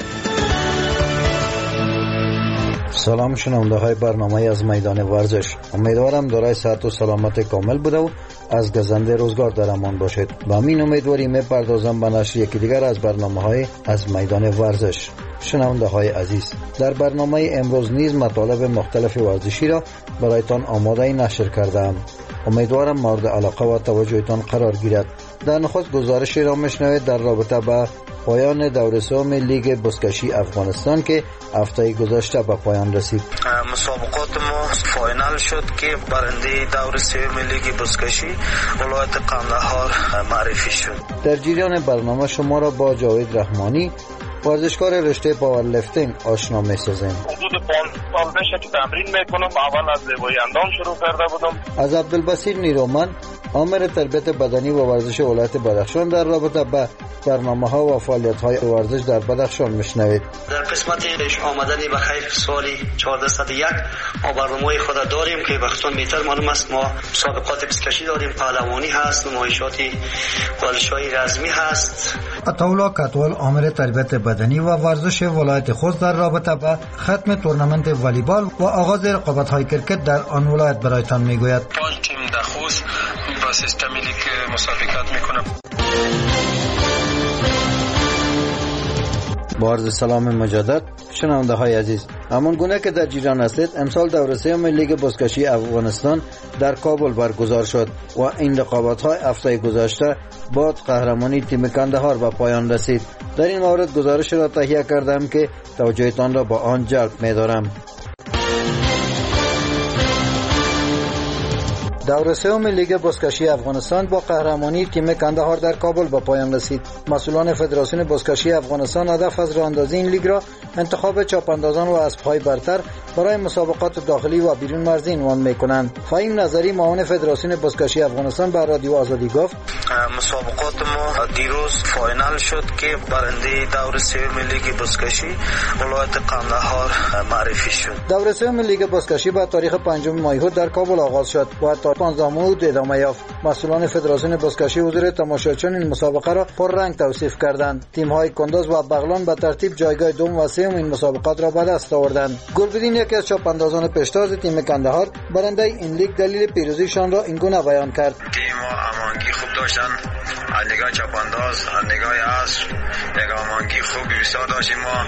سلام شنونده های برنامه از میدان ورزش. امیدوارم دارای صحت و سلامت کامل بوده و از گزنده روزگار در امان باشید. با همین امیدواری میپردازم به نشر یکی دیگر از برنامه های از میدان ورزش. شنونده های عزیز، در برنامه امروز نیز مطالب مختلف ورزشی را برایتان آماده نشر کردم. امیدوارم مورد علاقه و توجهتان قرار گیرد. در نخست گزارشی را میشنوید در رابطه با پایان دوره سوم لیگ بزکشی افغانستان که هفته گذشته به پایان رسید. مسابقات ما فاینال شد که برنده دوره سوم لیگ بزکشی ولایت قندهار معرفی شد. در جریان برنامه شما را با جاوید رحمانی، ورزشکار رشته پاورلیفتینگ آشنا می‌سازیم. حدود 5 سال میشه که تمرین میکنم. اول از زیبایی اندام شروع کرده بودم. از عبدالبصیر نیرومند، آمر تربیت بدنی و ورزش ولایت بدخشان، در رابطه با برنامه‌ها و فعالیت‌های ورزش در بدخشان میشنوید. در قسمت پیش آمدنی به خیر سالی 1401 ما برنامه خود داریم که به خصوص میتر معلوم است. ما مسابقات بزکشی داریم، پهلوانی هست، نمایشات ورزش‌های رزمی هست. عطاالله کتوال، آمر تربیت بدنی و ورزش ولایت خوست، در رابطه با ختم تورنمنت والیبال و آغاز رقابت‌های کرکت در آن ولایت برایتان میگوید. 5 تیم در خوست با سیستم لیگ مسابقات میکنم. با عرض سلام مجدد شنونده های عزیز، همان گونه که در جریان هستید، امسال دوره سوم لیگ بزکشی افغانستان در کابل برگزار شد و این رقابت های هفته گذشته با قهرمانی تیم کندهار به پایان رسید. در این مورد گزارش را تهیه کردم که توجهتان را با آن جلب می‌دارم. دوره سوم لیگ بزکشی افغانستان با قهرمانی تیم کندهار در کابل به پایان رسید. مسئولان فدراسیون بزکشی افغانستان هدف از راهاندازی این لیگ را انتخاب چاپاندازان و اسب‌های برتر برای مسابقات داخلی و بیرون مرزی عنوان می‌کنند. فهیم نظری، معاون فدراسیون بزکشی افغانستان، به رادیو آزادی گفت: مسابقات ما دیروز فاینال شد که برنده دوره سوم لیگ بزکشی ولایت قندهار معرفی شد. دوره سوم لیگ بزکشی با تاریخ 5 مایه در کابل آغاز شد و تا 15 ماه ادامه یافت. مسئولان فدراسیون بزکشی حضور تماشاچیان این مسابقه را پررنگ توصیف کردند. تیم‌های کندوز و بغلان به ترتیب جایگاه دوم و سوم این مسابقات را به دست آوردند. گلبدین، یکی از چاپاندازان پیشتاز تیم کندهار، برنده این لیگ دلیل پیروزیشان را اینگونه بیان کرد: تیم امانگی خوب داشتن، از نگاه چاپانداز، از نگاه اسب، نگاه امانگی خوب بسیار داشتیم. ما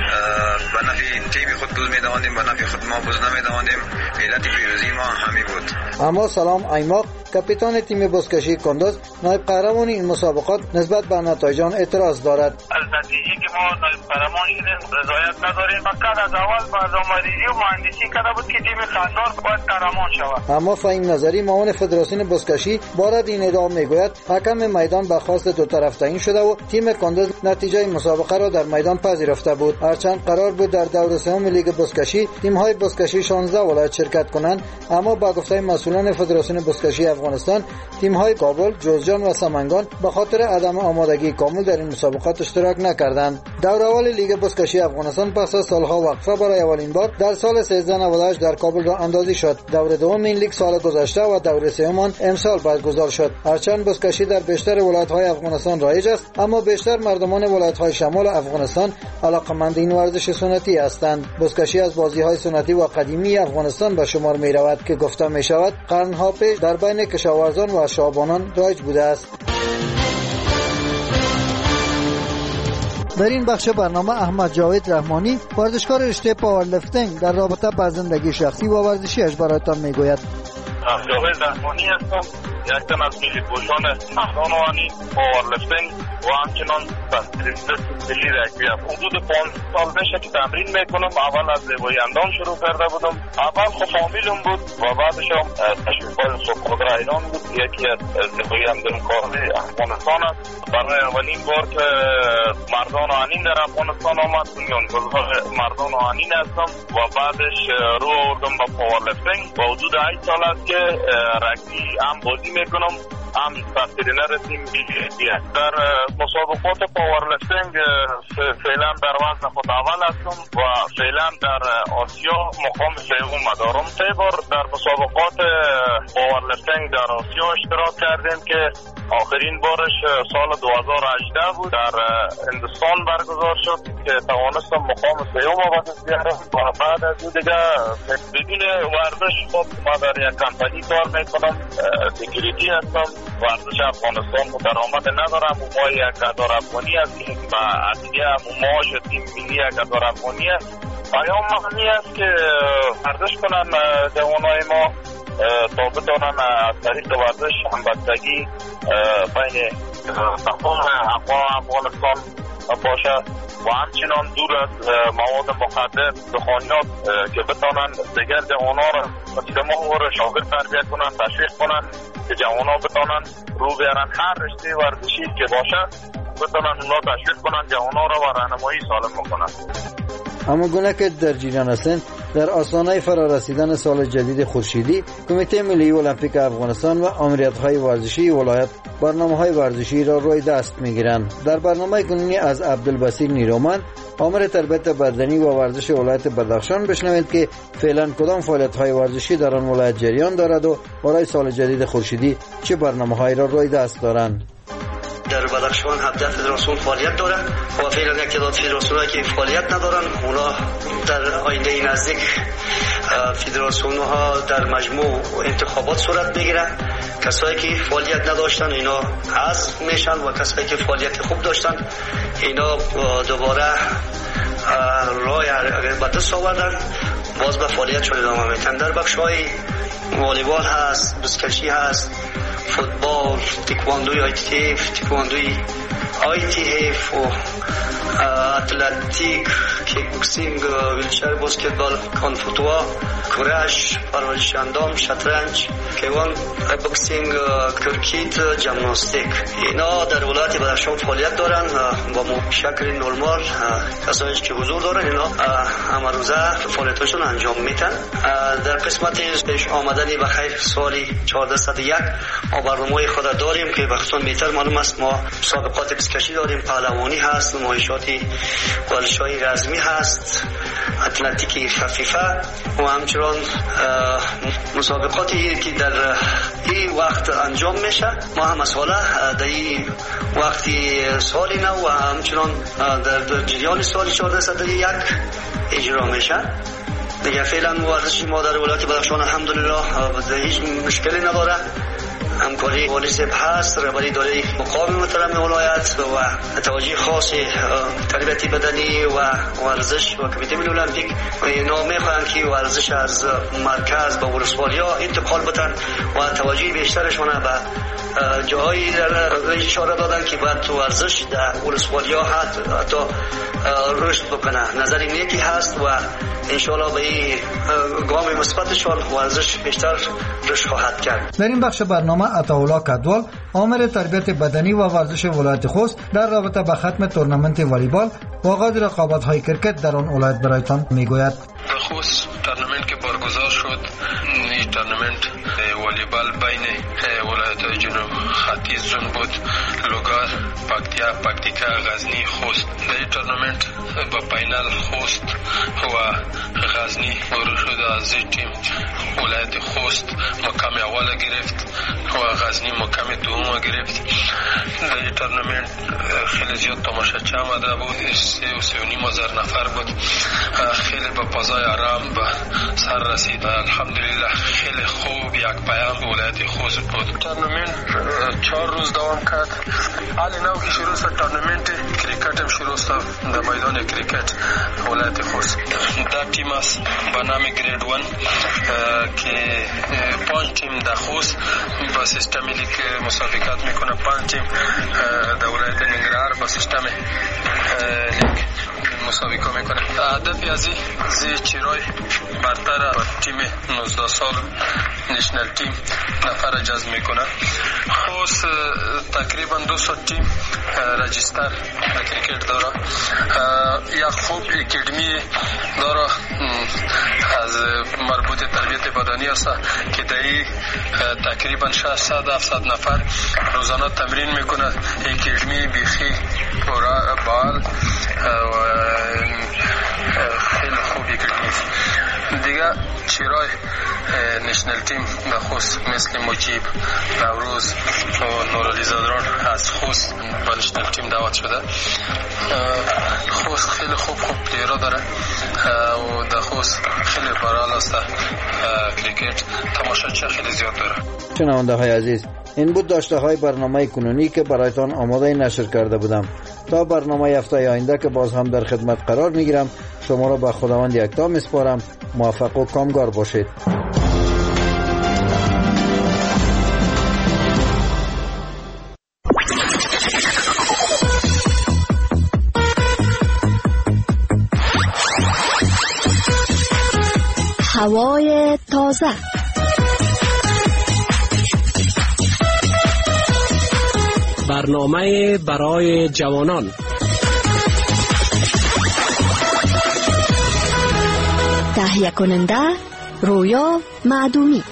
به نفع تیم خود بوز می‌دادیم، به نفع خود ما بوز نمی‌دادیم. علت پیروزی ما همین بود. اما سلام ایماق، کاپیتان تیم بزکشی کندوز، نایب قهرمان این مسابقات، نسبت به نتایج آن اعتراض دارد. از نتیجه که ما نایب قهرمان شدیم رضایت نداریم. فقط از اول برنامه‌ریزی و مهندسی کرده بود که تیم قندهار باید قهرمان شود. اما فهیم نظری، معاون فدراسیون بزکشی، بارد این ادعا میگوید حکم میدان به خواست دو طرف تعیین شده و تیم کندوز نتیجه مسابقه را در میدان پذیرفته بود. هرچند قرار بود در دوره سوم لیگ بزکشی تیم‌های بزکشی 16 ولایت شرکت کنند، اما با گفته مسئولان فدراسیون بزکشی افغانستان، تیم‌های کابل، جوزجان و سمنگان به خاطر عدم آمادگی کامل در این مسابقات اشتراک نکردند. دوره اول لیگ بزکشی افغانستان پس از سالها وقفه برای اولین بار در سال 1398 در کابل راه اندازی شد. دوره دوم این لیگ سال گذشته و دوره سوم آن امسال برگزار شد. هرچند بزکشی در بیشتر ولایت‌های افغانستان رایج است، اما بیشتر مردمان ولایت‌های شمال افغانستان علاقه‌مند این ورزش سنتی هستند. بزکشی از بازی‌های سنتی و قدیمی افغانستان به شمار می‌رود که گفته می‌شود قرن‌ها پیش در بین کشاورزان و شعبانان رایج بوده است. در این بخش برنامه احمد جاوید رحمانی، ورزشکار رشته پاورلیفتینگ، در رابطه با زندگی شخصی و ورزشیش برایتان میگوید. جاوید رحمانی هستم، یک تن از ملی پوشان مردانوانی پاورلیفتینگ و همچنان ملی رگبی. حدود 5 سال میشه که تمرین میکنم. اول از زیبایی اندام شروع کرده بودم. اول خب فامیلم بود و بعدش هم تشویق‌های سوق‌قدر ایران بود. یکی از زیبایی اندام کاری افغانستان است. برای اولین بار که مردان آهنین در افغانستان آمد، بنیانگذار مردان آهنین هستم و بعدش رو آوردم با پاورلیفتینگ. با حدود 8 سال است که رگبی هم بازی میکنم هم سرترینر تیم بی‌بی است. در مسابقات پاورلفتینگ فعلا در وزن خود اول هستم و فعلا در آسیا مقام سوم دارم. سه بار در مسابقات پاورلفتینگ در آسیا اشتراک کردیم که آخرین بارش سال 2018 بود، در هندوستان برگزار شد که توانستم مقام سوم به دست بیارم و بعد از اون دیگه بدون ورزش خب ما در یک کمپانی کار میکنم، سکیوریتی هستم. ورزش افغانستان درآمد ندارم و ما یک اداره افغانی هستیم و اصلیه معاش تیم ملی یک اداره افغانی است. پیام معنی است که ورزش کنن جوانای ما تا بتانن از طریق ورزش همبستگی بین تمام افغانستان باشه و همچنان دور از مواد مخدر دخانیات که بتانن دیگر جوانا را مثل ما را شاگرد تربیت کنن، تشویق کنن که جوانا بتانن رو بیارن هر رشته ورزشی که باشه بتانن اونا تشویق کنن جوانا را و راهنمایی سالم بکنن. اما گونه که در جریان هستند، در آستانه فرارسیدن سال جدید خورشیدی کمیته ملی المپیک افغانستان و آمریت‌های ورزشی ولایت برنامه‌های ورزشی را روی دست می‌گیرند. در برنامه کنونی از عبدالبصیر نیرومند، آمر تربیت بدنی و ورزش ولایت بدخشان بشنوید که فعلا کدام فعالیت‌های ورزشی در آن ولایت جریان دارد و برای سال جدید خورشیدی چه برنامه‌هایی را روی دست دارند. در بدخشان 17 فدراسیون فعالیت دارند و فعلا یک تعداد فدراسیون‌هایی که فعالیت ندارند اونا در آینده نزدیک فدراسیون‌ها در مجموع انتخابات صورت میگیرند. کسایی که فعالیت نداشتن اینا حذف میشن و کسایی که فعالیت خوب داشتن اینا دوباره رای به دست آوردن باز به فعالیتشون ادامه میدن. در بخش‌های والیبال هست، بسکشی هست، فوتبال، تکواندوی ITF، تکواندوی ITF و اتلتیک، کیک بوکسینگ، ویلچر بسکتبال، کانفوتوا، کورش، پرورش اندام، شطرنج، کیوان بوکسینگ، کرکیت، جمناستیک. اینا در ولایت بدخشان فعالیت دارن با شکل نرمال. کسایی که حضور دارن اینا همه روزه فعالیتاشون انجام میدن. در قسمت پیش آمدنی به خیر سالی 1401 ما برنامه خود داریم که وقتون بهتر معلوم است. ما مسابقات بسکشی داریم، پهلوانی هست، نمایشاتی ورزش‌های رزمی هست، اتلتیکی خفیفه و همچنان مسابقاتی که در این وقت انجام میشه. ما هم مسئله در این وقتی سالی نو و همچنان در جریان سال 1401 اجرا میشه. دیگه فعلا ورزش ما در ولایت بدخشان الحمدلله هیچ مشکلی نداره. همکاری والی صاحب هست، رهبری اداره مقام محترم ولایت و توجه خاص تربیت بدنی و ورزش و کمیته ملی المپیک اینا میخوان که ورزش از مرکز به ولسوالی‌ها انتقال بدن و توجه بیشترشون به جاهایی در اشاره دادن که باید تو ورزش در ولسوالی‌ها حتی رشد بکنه. نظر نیکی هست و انشالله به این گام مثبتشان ورزش بیشتر رشد خواهد کرد. در این بخش برنامه عطاالله کدوال، آمر تربیت بدنی و ورزش ولایت خوست، در رابطه به ختم تورنمنت والیبال و آغاز رقابت‌های کرکت در آن ولایت برایتان میگوید. در خوست تورنمنت که برگزار شد، این تورنمنت والیبال بین ولایت‌های جنوب خطی زون بود، لوگار، پکتیکا، غزنی، خوست. در این تورنمنت با فینال خوست و غزنی برو شد. از این تیم ولایت خوست مقام اول گرفت و غزنی مقام دوم گرفت. در این تورنمنت خیلی زیاد تماشاچی آمده بود، 3,500 نفر بود. خیلی با فضای آرام به سر رسید. الحمدلله خیلی خوب یک پیام ولایت خوست بود. تورنمنت 4 روز دوام کرد. حال نو که شروع شد تورنمنت کریکت هم شروع شد در میدان کریکت ولایت خوست. در تیم است به نام گرید 1 که 5 تیم در خوست با سیستم لیگ مسابقات میکنه. 5 تیم در ولایت ننگرهار با سیستم لیگ مسابقه میکنه. هدف از این چیرای برتر تیم 19 سال نشنل تیم نفر جذب میکنه. خوست تقریبا 200 تیم رجیستر در کریکت داره. یک خوب اکیدمی داره از مربوط تربیت بدنی است که دایی تقریبا 600-700 نفر روزانه تمرین میکنه. اکیدمی بیخی بال و خیلی خوب اکیدمی دیگه. چرای نشنل تیم در خوست مثل مجیب، نوروز و نورالی زادران از خوست به نشنل تیم دعوت شده. خوست خیلی خوب پلیرها داره و در خوست خیلی برال است. کریکت تماشاچی خیلی زیاد داره. شنونده های عزیز، این بود داشته های برنامه کنونی که برایتان آماده نشر کرده بودم. تا برنامه هفته آینده که باز هم در خدمت قرار میگیرم، شما را به خداوند یکتا میسپارم. موفق و کامگار باشید. هوای تازه، برنامه برای جوانان، تهیه کننده رویا معدومی.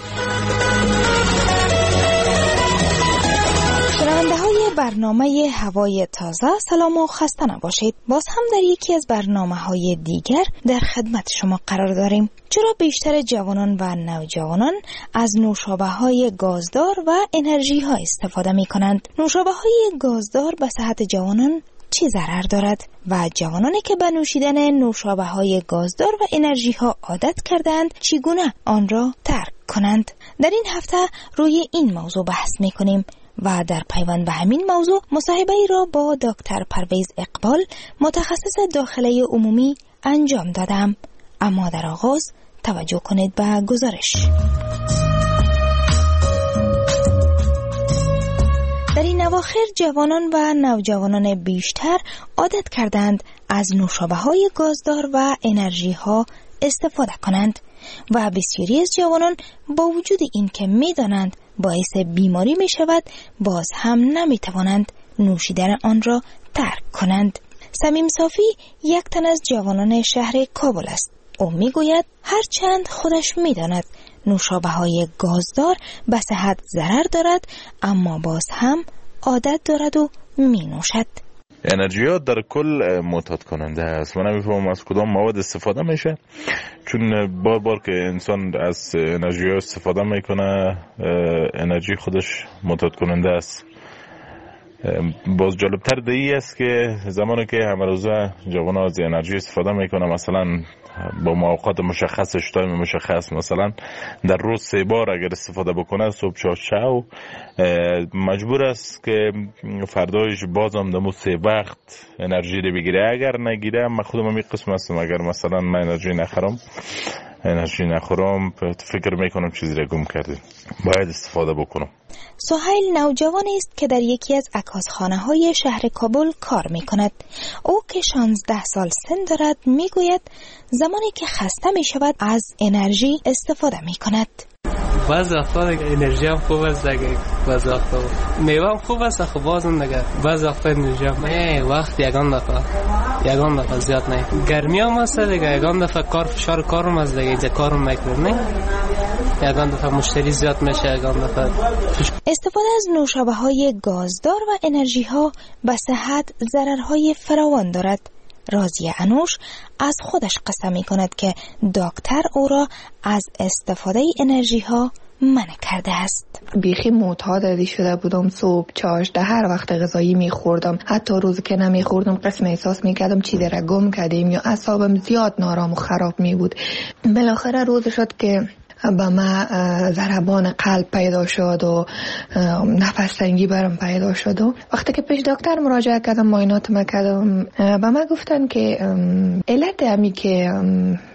شنونده های برنامه هوای تازه، سلام و خسته نباشید. باز هم در یکی از برنامه های دیگر در خدمت شما قرار داریم. چرا بیشتر جوانان و نوجوانان از نوشابه های گازدار و انرژی ها استفاده می کنند؟ نوشابه های گازدار به صحت جوانان چه ضرر دارد و جوانانی که به نوشیدن نوشابه های گازدار و انرژی ها عادت کردند چگونه آن را ترک کنند؟ در این هفته روی این موضوع بحث می کنیم و در پیوند به همین موضوع مصاحبه را با دکتر پرویز اقبال، متخصص داخله عمومی انجام دادم. اما در آغاز توجه کنید به گزارش. در این اواخر جوانان و نوجوانان بیشتر عادت کردند از نوشابه های گازدار و انرژی ها استفاده کنند و بسیاری از جوانان با وجود این که می دانند باعث بیماری می شود، باز هم نمی توانند نوشیدن آن را ترک کنند. سمیم صافی یک تن از جوانان شهر کابل است. او می گوید هرچند خودش می داند نوشابه های گازدار به صحت ضرر دارد، اما باز هم عادت دارد و می نوشد. انرژی ها در کل معتاد کننده است. من نمیفهمم از کدام مواد استفاده میشه، چون بار که انسان از انرژی ها استفاده میکنه انرژی خودش معتاد کننده است. باز جالبتر دیگه است که زمانی که همه روزه جوان ها از انرژی استفاده میکنه، مثلا با موقعات مشخصش، تایم مشخص، مثلا در روز 3 بار اگر استفاده بکنه، صبح چا شو، مجبور است که فردایش بازم دمو 3 وقت انرژی رو بگیره. اگر نگیره، من خودم می قسم هستم، اگر مثلا من انرژی نخورم فکر میکنم چیزی را گم کردیم، باید استفاده بکنم. سهیل نوجوانی است که در یکی از عکاسخانه های شهر کابل کار می کند. او که 16 سال سن دارد می گوید زمانی که خسته می شود از انرژی استفاده می کند. بعض وقتا انرژی هم خوب است دیگه، بعض وقتا میوه هم خوب است، خب بازم دیگه بعض وقتا انرژی هم وقت یگان دفعه زیاد نه. گرمی هم است دیگه، یگان دفعه کار فشار کارم است دیگه، اینجا کارم میکنم نه، یگان دفعه مشتری زیاد میشه، یگان دفعه. استفاده از نوشابه های گازدار و انرژی ها به صحت ضررهای فراوان دارد. راضیه انوش از خودش قسم می کند که دکتر او را از استفاده انرژی ها منع کرده است. بیخی معتاد شده بودم. صبح چاشته هر وقت غذایی می خوردم، حتی روزی که نمی خوردم قسم احساس می کردم چیزی را گم کردیم یا اعصابم زیاد نارام و خراب می بود. بالاخره روز شد که با ما ضربان قلب پیدا شد و نفس تنگی برم پیدا شد و وقتی که پیش دکتر مراجعه کردم، معاینات کردم، با ما گفتن که علت همی که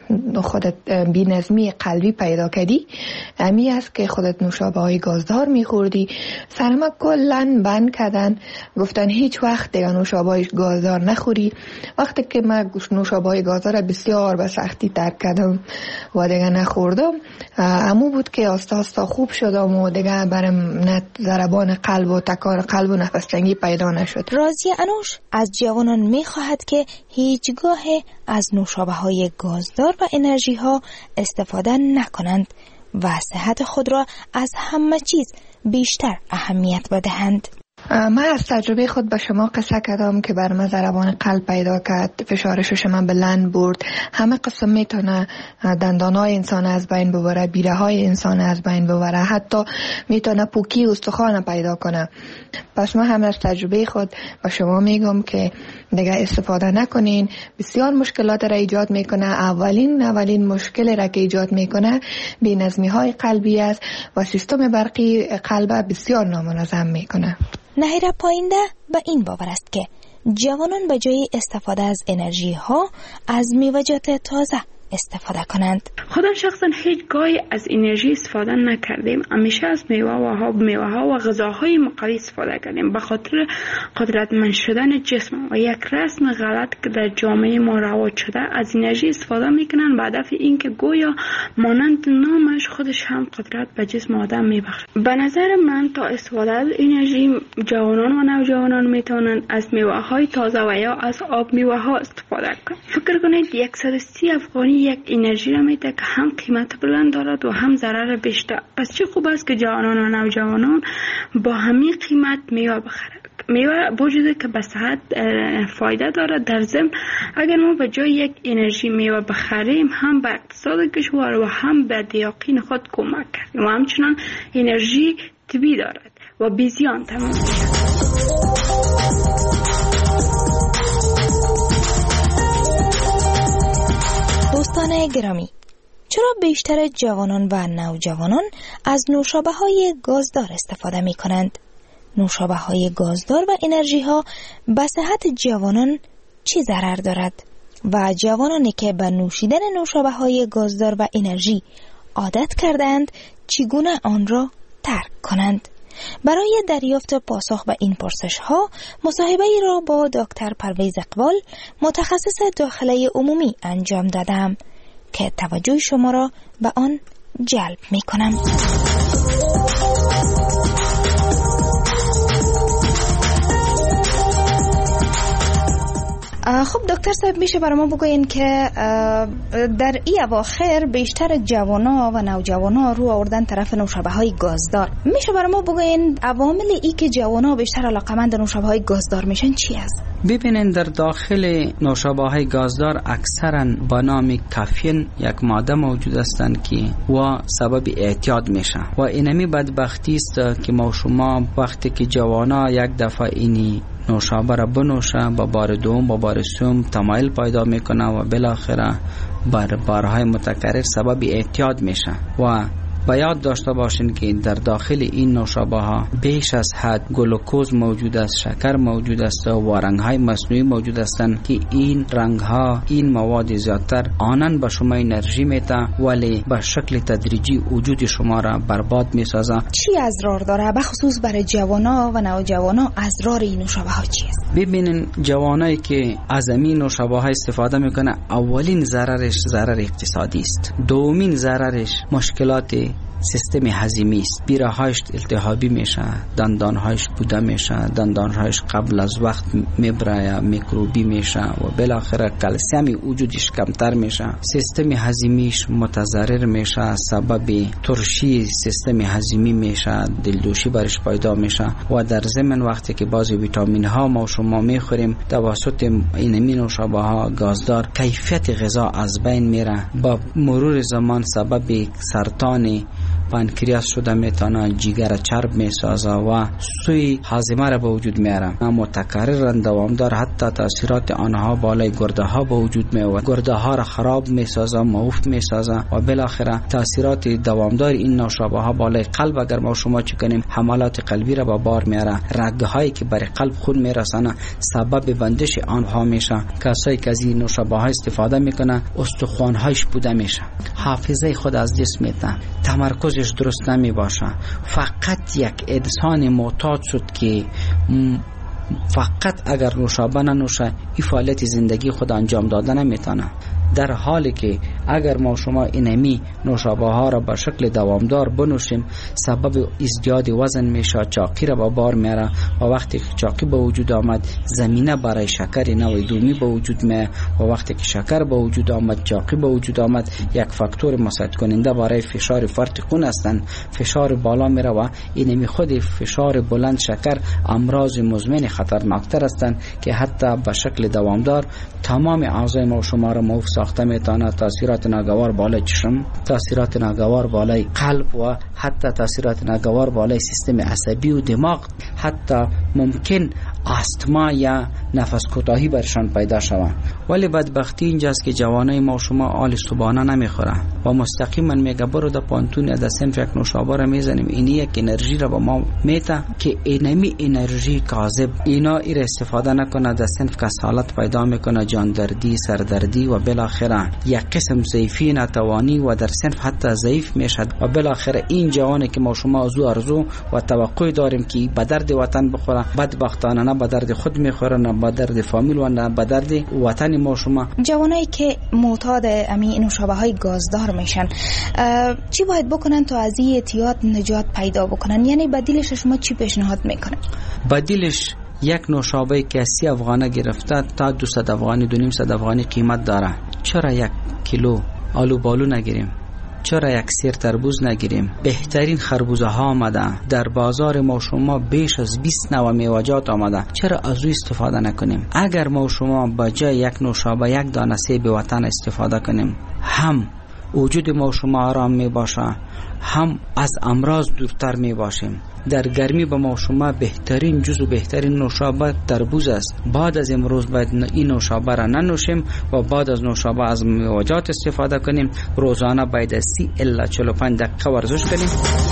خودت بی‌نظمی قلبی پیدا کردی، امی است که خودت نوشابه های گازدار میخوردی. سرما کلن بند کردن، گفتن هیچ وقت دیگه نوشابه های گازدار نخوری. وقتی که من نوشابه های گازدار بسیار به سختی ترک کردم و دیگه نخوردم، امو بود که آستا آستا خوب شدم و دیگه برم ضربان قلب و تکان قلب و نفس تنگی پیدا نشد. رازی انوش از جوانان میخواهد که هیچگاه از نوشابه های گازدار و انرژی ها استفاده نکنند و صحت خود را از همه چیز بیشتر اهمیت بدهند. من از تجربه خود به شما قصه کردم که بر من ضربان قلب پیدا کرد، فشار شش من بلند برد، همه قسم میتونه دندانهای انسان از بین ببره، بیره های انسان از بین ببره، حتی میتونه پوکی استخوان پیدا کنه. پس من هم از تجربه خود به شما میگم که دیگه استفاده نکنین، بسیار مشکلات را ایجاد میکنه. اولین مشکل را که ایجاد میکنه بی‌نظمی های قلبی است و سیستم برقی قلب بسیار نامنظم میکنه. نهیره پاینده به این باور است که جوانان به جای استفاده از انرژی ها از میوه‌جات تازه استفاده کنند. خودم شخصا هیچ گاهی از انرژی استفاده نکردیم، همیشه از میوه ها و غذاهای مقوی استفاده کردیم به خاطر قدرتمند شدن جسم و یک رسم غلط که در جامعه ما رواج شده. از انرژی استفاده میکنن به هدف اینکه گویا مانند نامش خودش هم قدرت به جسم آدم میبخشه. به نظر من تا استفاده از انرژی جوانان و نوجوانان میتونن از میوه های تازه و یا از آب میوه ها استفاده کنند. فکر کنید 130 افغانی یک انرژی را میده که هم قیمت بلند دارد و هم ضرر بیشتر. پس چه خوب است که جوانان و نوجوانان با همین قیمت میوه بخرند. میوه وجوده که به صحت فایده دارد. در ضمن اگر ما به جای یک انرژی میوه بخریم هم به اقتصاد کشور و هم به دیاقین خود کمک کردیم و همچنان انرژی طبیعی دارد و بی زیان تمام شد. دوستان گرامی، چرا بیشتر جوانان و نوجوانان از نوشابه های گازدار استفاده می کنند؟ نوشابه های گازدار و انرژی ها به صحت جوانان چی ضرر دارد؟ و جوانانی که به نوشیدن نوشابه های گازدار و انرژی عادت کردند چگونه آن را ترک کنند؟ برای دریافت پاسخ به این پرسش ها مصاحبه ای را با دکتر پرویز اقبال متخصص داخله عمومی انجام دادم که توجه شما را به آن جلب می کنم. خب دکتر صاحب، میشه برای ما بگوین که در این اواخر بیشتر جوانا و نوجوانا رو آوردن طرف نوشابه های گازدار. میشه برای ما بگوین عوامل ای که جوانا بیشتر علاقمند نوشابه های گازدار میشن چی است؟ ببینین در داخل نوشابه های گازدار اکثرا با نام کافین یک ماده موجود هستند که و سبب اعتیاد میشه و اینمی بدبختی است که ما شما وقتی که جوانا یک دفعه اینی نوشابه را بنوشه با بار دوم با بار سوم تمایل پیدا میکنه و بالاخره بارهای متکرر سبب اعتیاد میشه. و باید داشته باشین که در داخل این نوشابه ها بیش از حد گلوکوز موجود است، شکر موجود است و رنگ های مصنوعی موجود هستند که این رنگ ها، این مواد زیادتر آنن به شما انرژی میده ولی به شکل تدریجی وجود شما را برباد میسازه. چی اضرار داره بخصوص برای جوانا و نوجوانا؟ اضرار این نوشابه ها چی است؟ ببینین جوانایی که از این نوشابه ها استفاده میکنه اولین ضررش ضرر اقتصادی است، دومین ضررش مشکلات سیستم هضمی است. بیره‌هایش التهابی میشه، دندانهایش بوده میشه، دندانهایش قبل از وقت میبره، میکروبی میشه و بالاخره کلسیم وجودش کمتر میشه. سیستم هضمیش متضرر میشه، سبب ترشی سیستم هضمی میشه، دلدوشی برش پیدا میشه و در ضمن وقتی که بعضی ویتامین ها ما شما میخوریم توسط این نوشابه ها گازدار کیفیت غذا از بین میره، با مرور زمان سبب سرطان پانکریاس شده میتونه، جگر چرب میسازه و سوی هاضمه را به وجود میاره. متکررن دوامدار حتی تاثیرات آنها بالای گرده ها به وجود میآورد، گرده ها را خراب میسازه، معوف میسازه و بالاخره تاثیرات دوامدار این نوشابه ها بالای قلب اگر ما شما چکنیم حملات قلبی را به بار میاره، رگه هایی که برای قلب خون میرسانه سبب بندش آنها میشه. کسایی که از این نوشابه ها استفاده میکنه استخوان هایش بوده میشه، حافظه خود از دست میده، تمرکزش درست نمی باشه. فقط یک انسان معتاد شد که فقط اگر نوشابه ننوشه این فعالیت زندگی خود انجام داده نمیتونه، در حالی که اگر ما شما اینمی نوشابه ها را به شکل دوامدار بنوشیم سبب ازدیاد وزن میشه، چاقی را به بار میاره و وقتی که چاقی به وجود آمد زمینه برای شکر نوع دومی به وجود میاد و وقتی که شکر به وجود آمد چاقی به وجود آمد یک فاکتور مساعد کننده برای فشار فرط خون هستند، فشار بالا میره و اینمی خود فشار بلند شکر امراض مزمن خطرناکتر هستند که حتی به شکل دوامدار تمام اعضای ما شما را موف ساخته میتونه. تاثیرات ناگوار بالای چشم، تاثیرات ناگوار بالای قلب و حتی تاثیرات ناگوار بالای سیستم عصبی و دماغ، حتی ممکن آستما یا نفس کوتاهی برشان پیدا شود. ولی بدبختی اینجاست که جوانای ما شما آل صبحانه نمیخوره و مستقیما میگه برو در پانتون یا در صنف یک نوشابه را میزنیم، اینی یک انرژی را به ما میته که اینمی انرژی کاذب، اینا ایر استفاده نکنه در صنف کسالت پیدا میکنه، جاندردی، سردردی و بالاخره یک قسم ضعیفی، ناتوانی و در صنف حتی ضعیف میشد و بالاخره این جوانی که ما شما از او آرزو و توقع داریم که به درد وطن بخوره، بدبختانه نه به درد خود میخوره، نه به درد فامیل و نه به درد وطن ما شما. جوانایی که معتاد امی نوشابه های گازدار میشن چی باید بکنن تا از این اعتیاد نجات پیدا بکنن؟ یعنی بدیلش شما چی پیشنهاد میکنن؟ بدیلش یک نوشابه که 30 افغانه گرفته تا 200 افغانی 200 افغانی قیمت داره. چرا 1 کیلو آلو بالو نگیریم؟ چرا 1 سیر تربوز نگیریم؟ بهترین خربوزه ها آمده در بازار ما شما، بیش از 20 نوع میوه‌جات آمده، چرا از او استفاده نکنیم؟ اگر ما شما با جای یک نوشابه 1 دانه سیب وطن استفاده کنیم، هم وجود ما شما آرام می باشه، هم از امراض دورتر می باشیم. در گرمی به ما شما بهترین جز و بهترین نوشابه تربوز است. بعد از امروز باید این نوشابه را ننوشیم و بعد از نوشابه از میوه‌جات استفاده کنیم. روزانه باید 30 الی 45 دقیقه ورزش کنیم.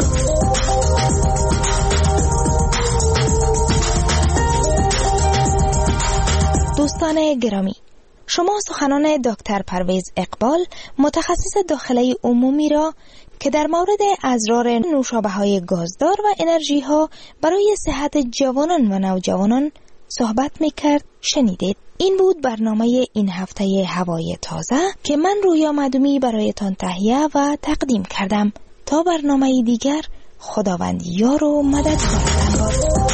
دوستان گرامی، شما سخنان دکتر پرویز اقبال متخصص داخله عمومی را که در مورد اضرار نوشابه های گازدار و انرژی ها برای صحت جوانان و نوجوانان صحبت میکرد شنیدید. این بود برنامه این هفته هوای تازه که من رویا معدومی برایتان تهیه و تقدیم کردم. تا برنامه دیگر، خداوند یار و مددگارتان باد.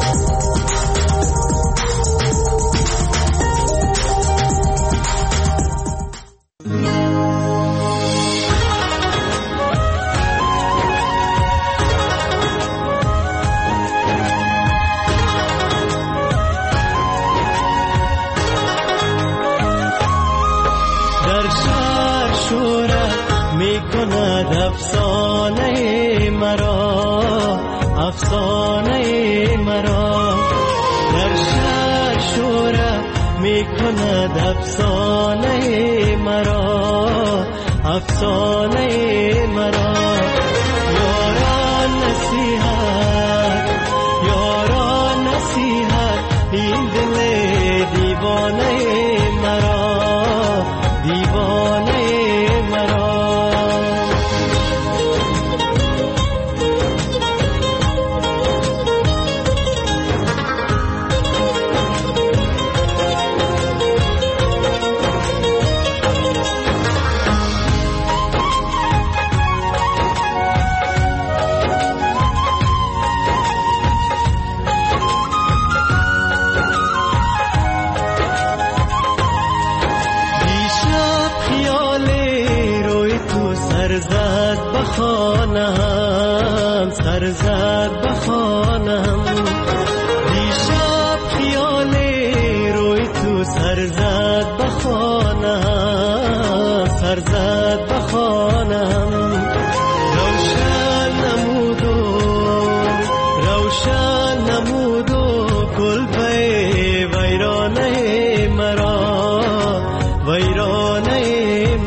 افسانه مرا، افسانه مرا در شهر شوره می کند، افسانه مرا، افسانه مرا. یاران نصیحت، یاران نصیحت، این دل دیوانه مرا، دیوانه مرا. سرزد بخانم دیشب خیال روی تو، سرزد بخانم، سرزد بخانم. روشن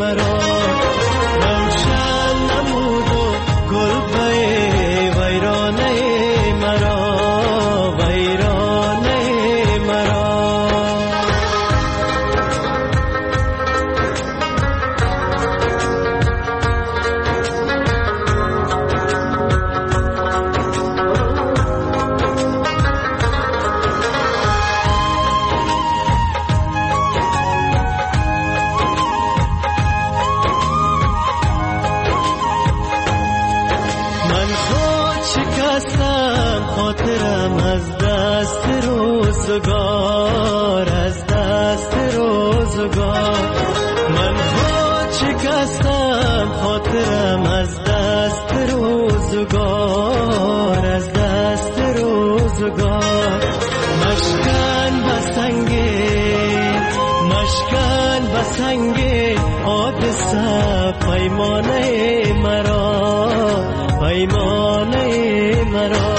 مرا روشن نمود و گل به ویرانه مرا ویرانه مرا خاطرم از دست روزگار از دست روزگار من خود شکستم خاطرم از دست روزگار از دست روزگار مشکن بسنگ آب سب پیمانه مرا پیمانه مرا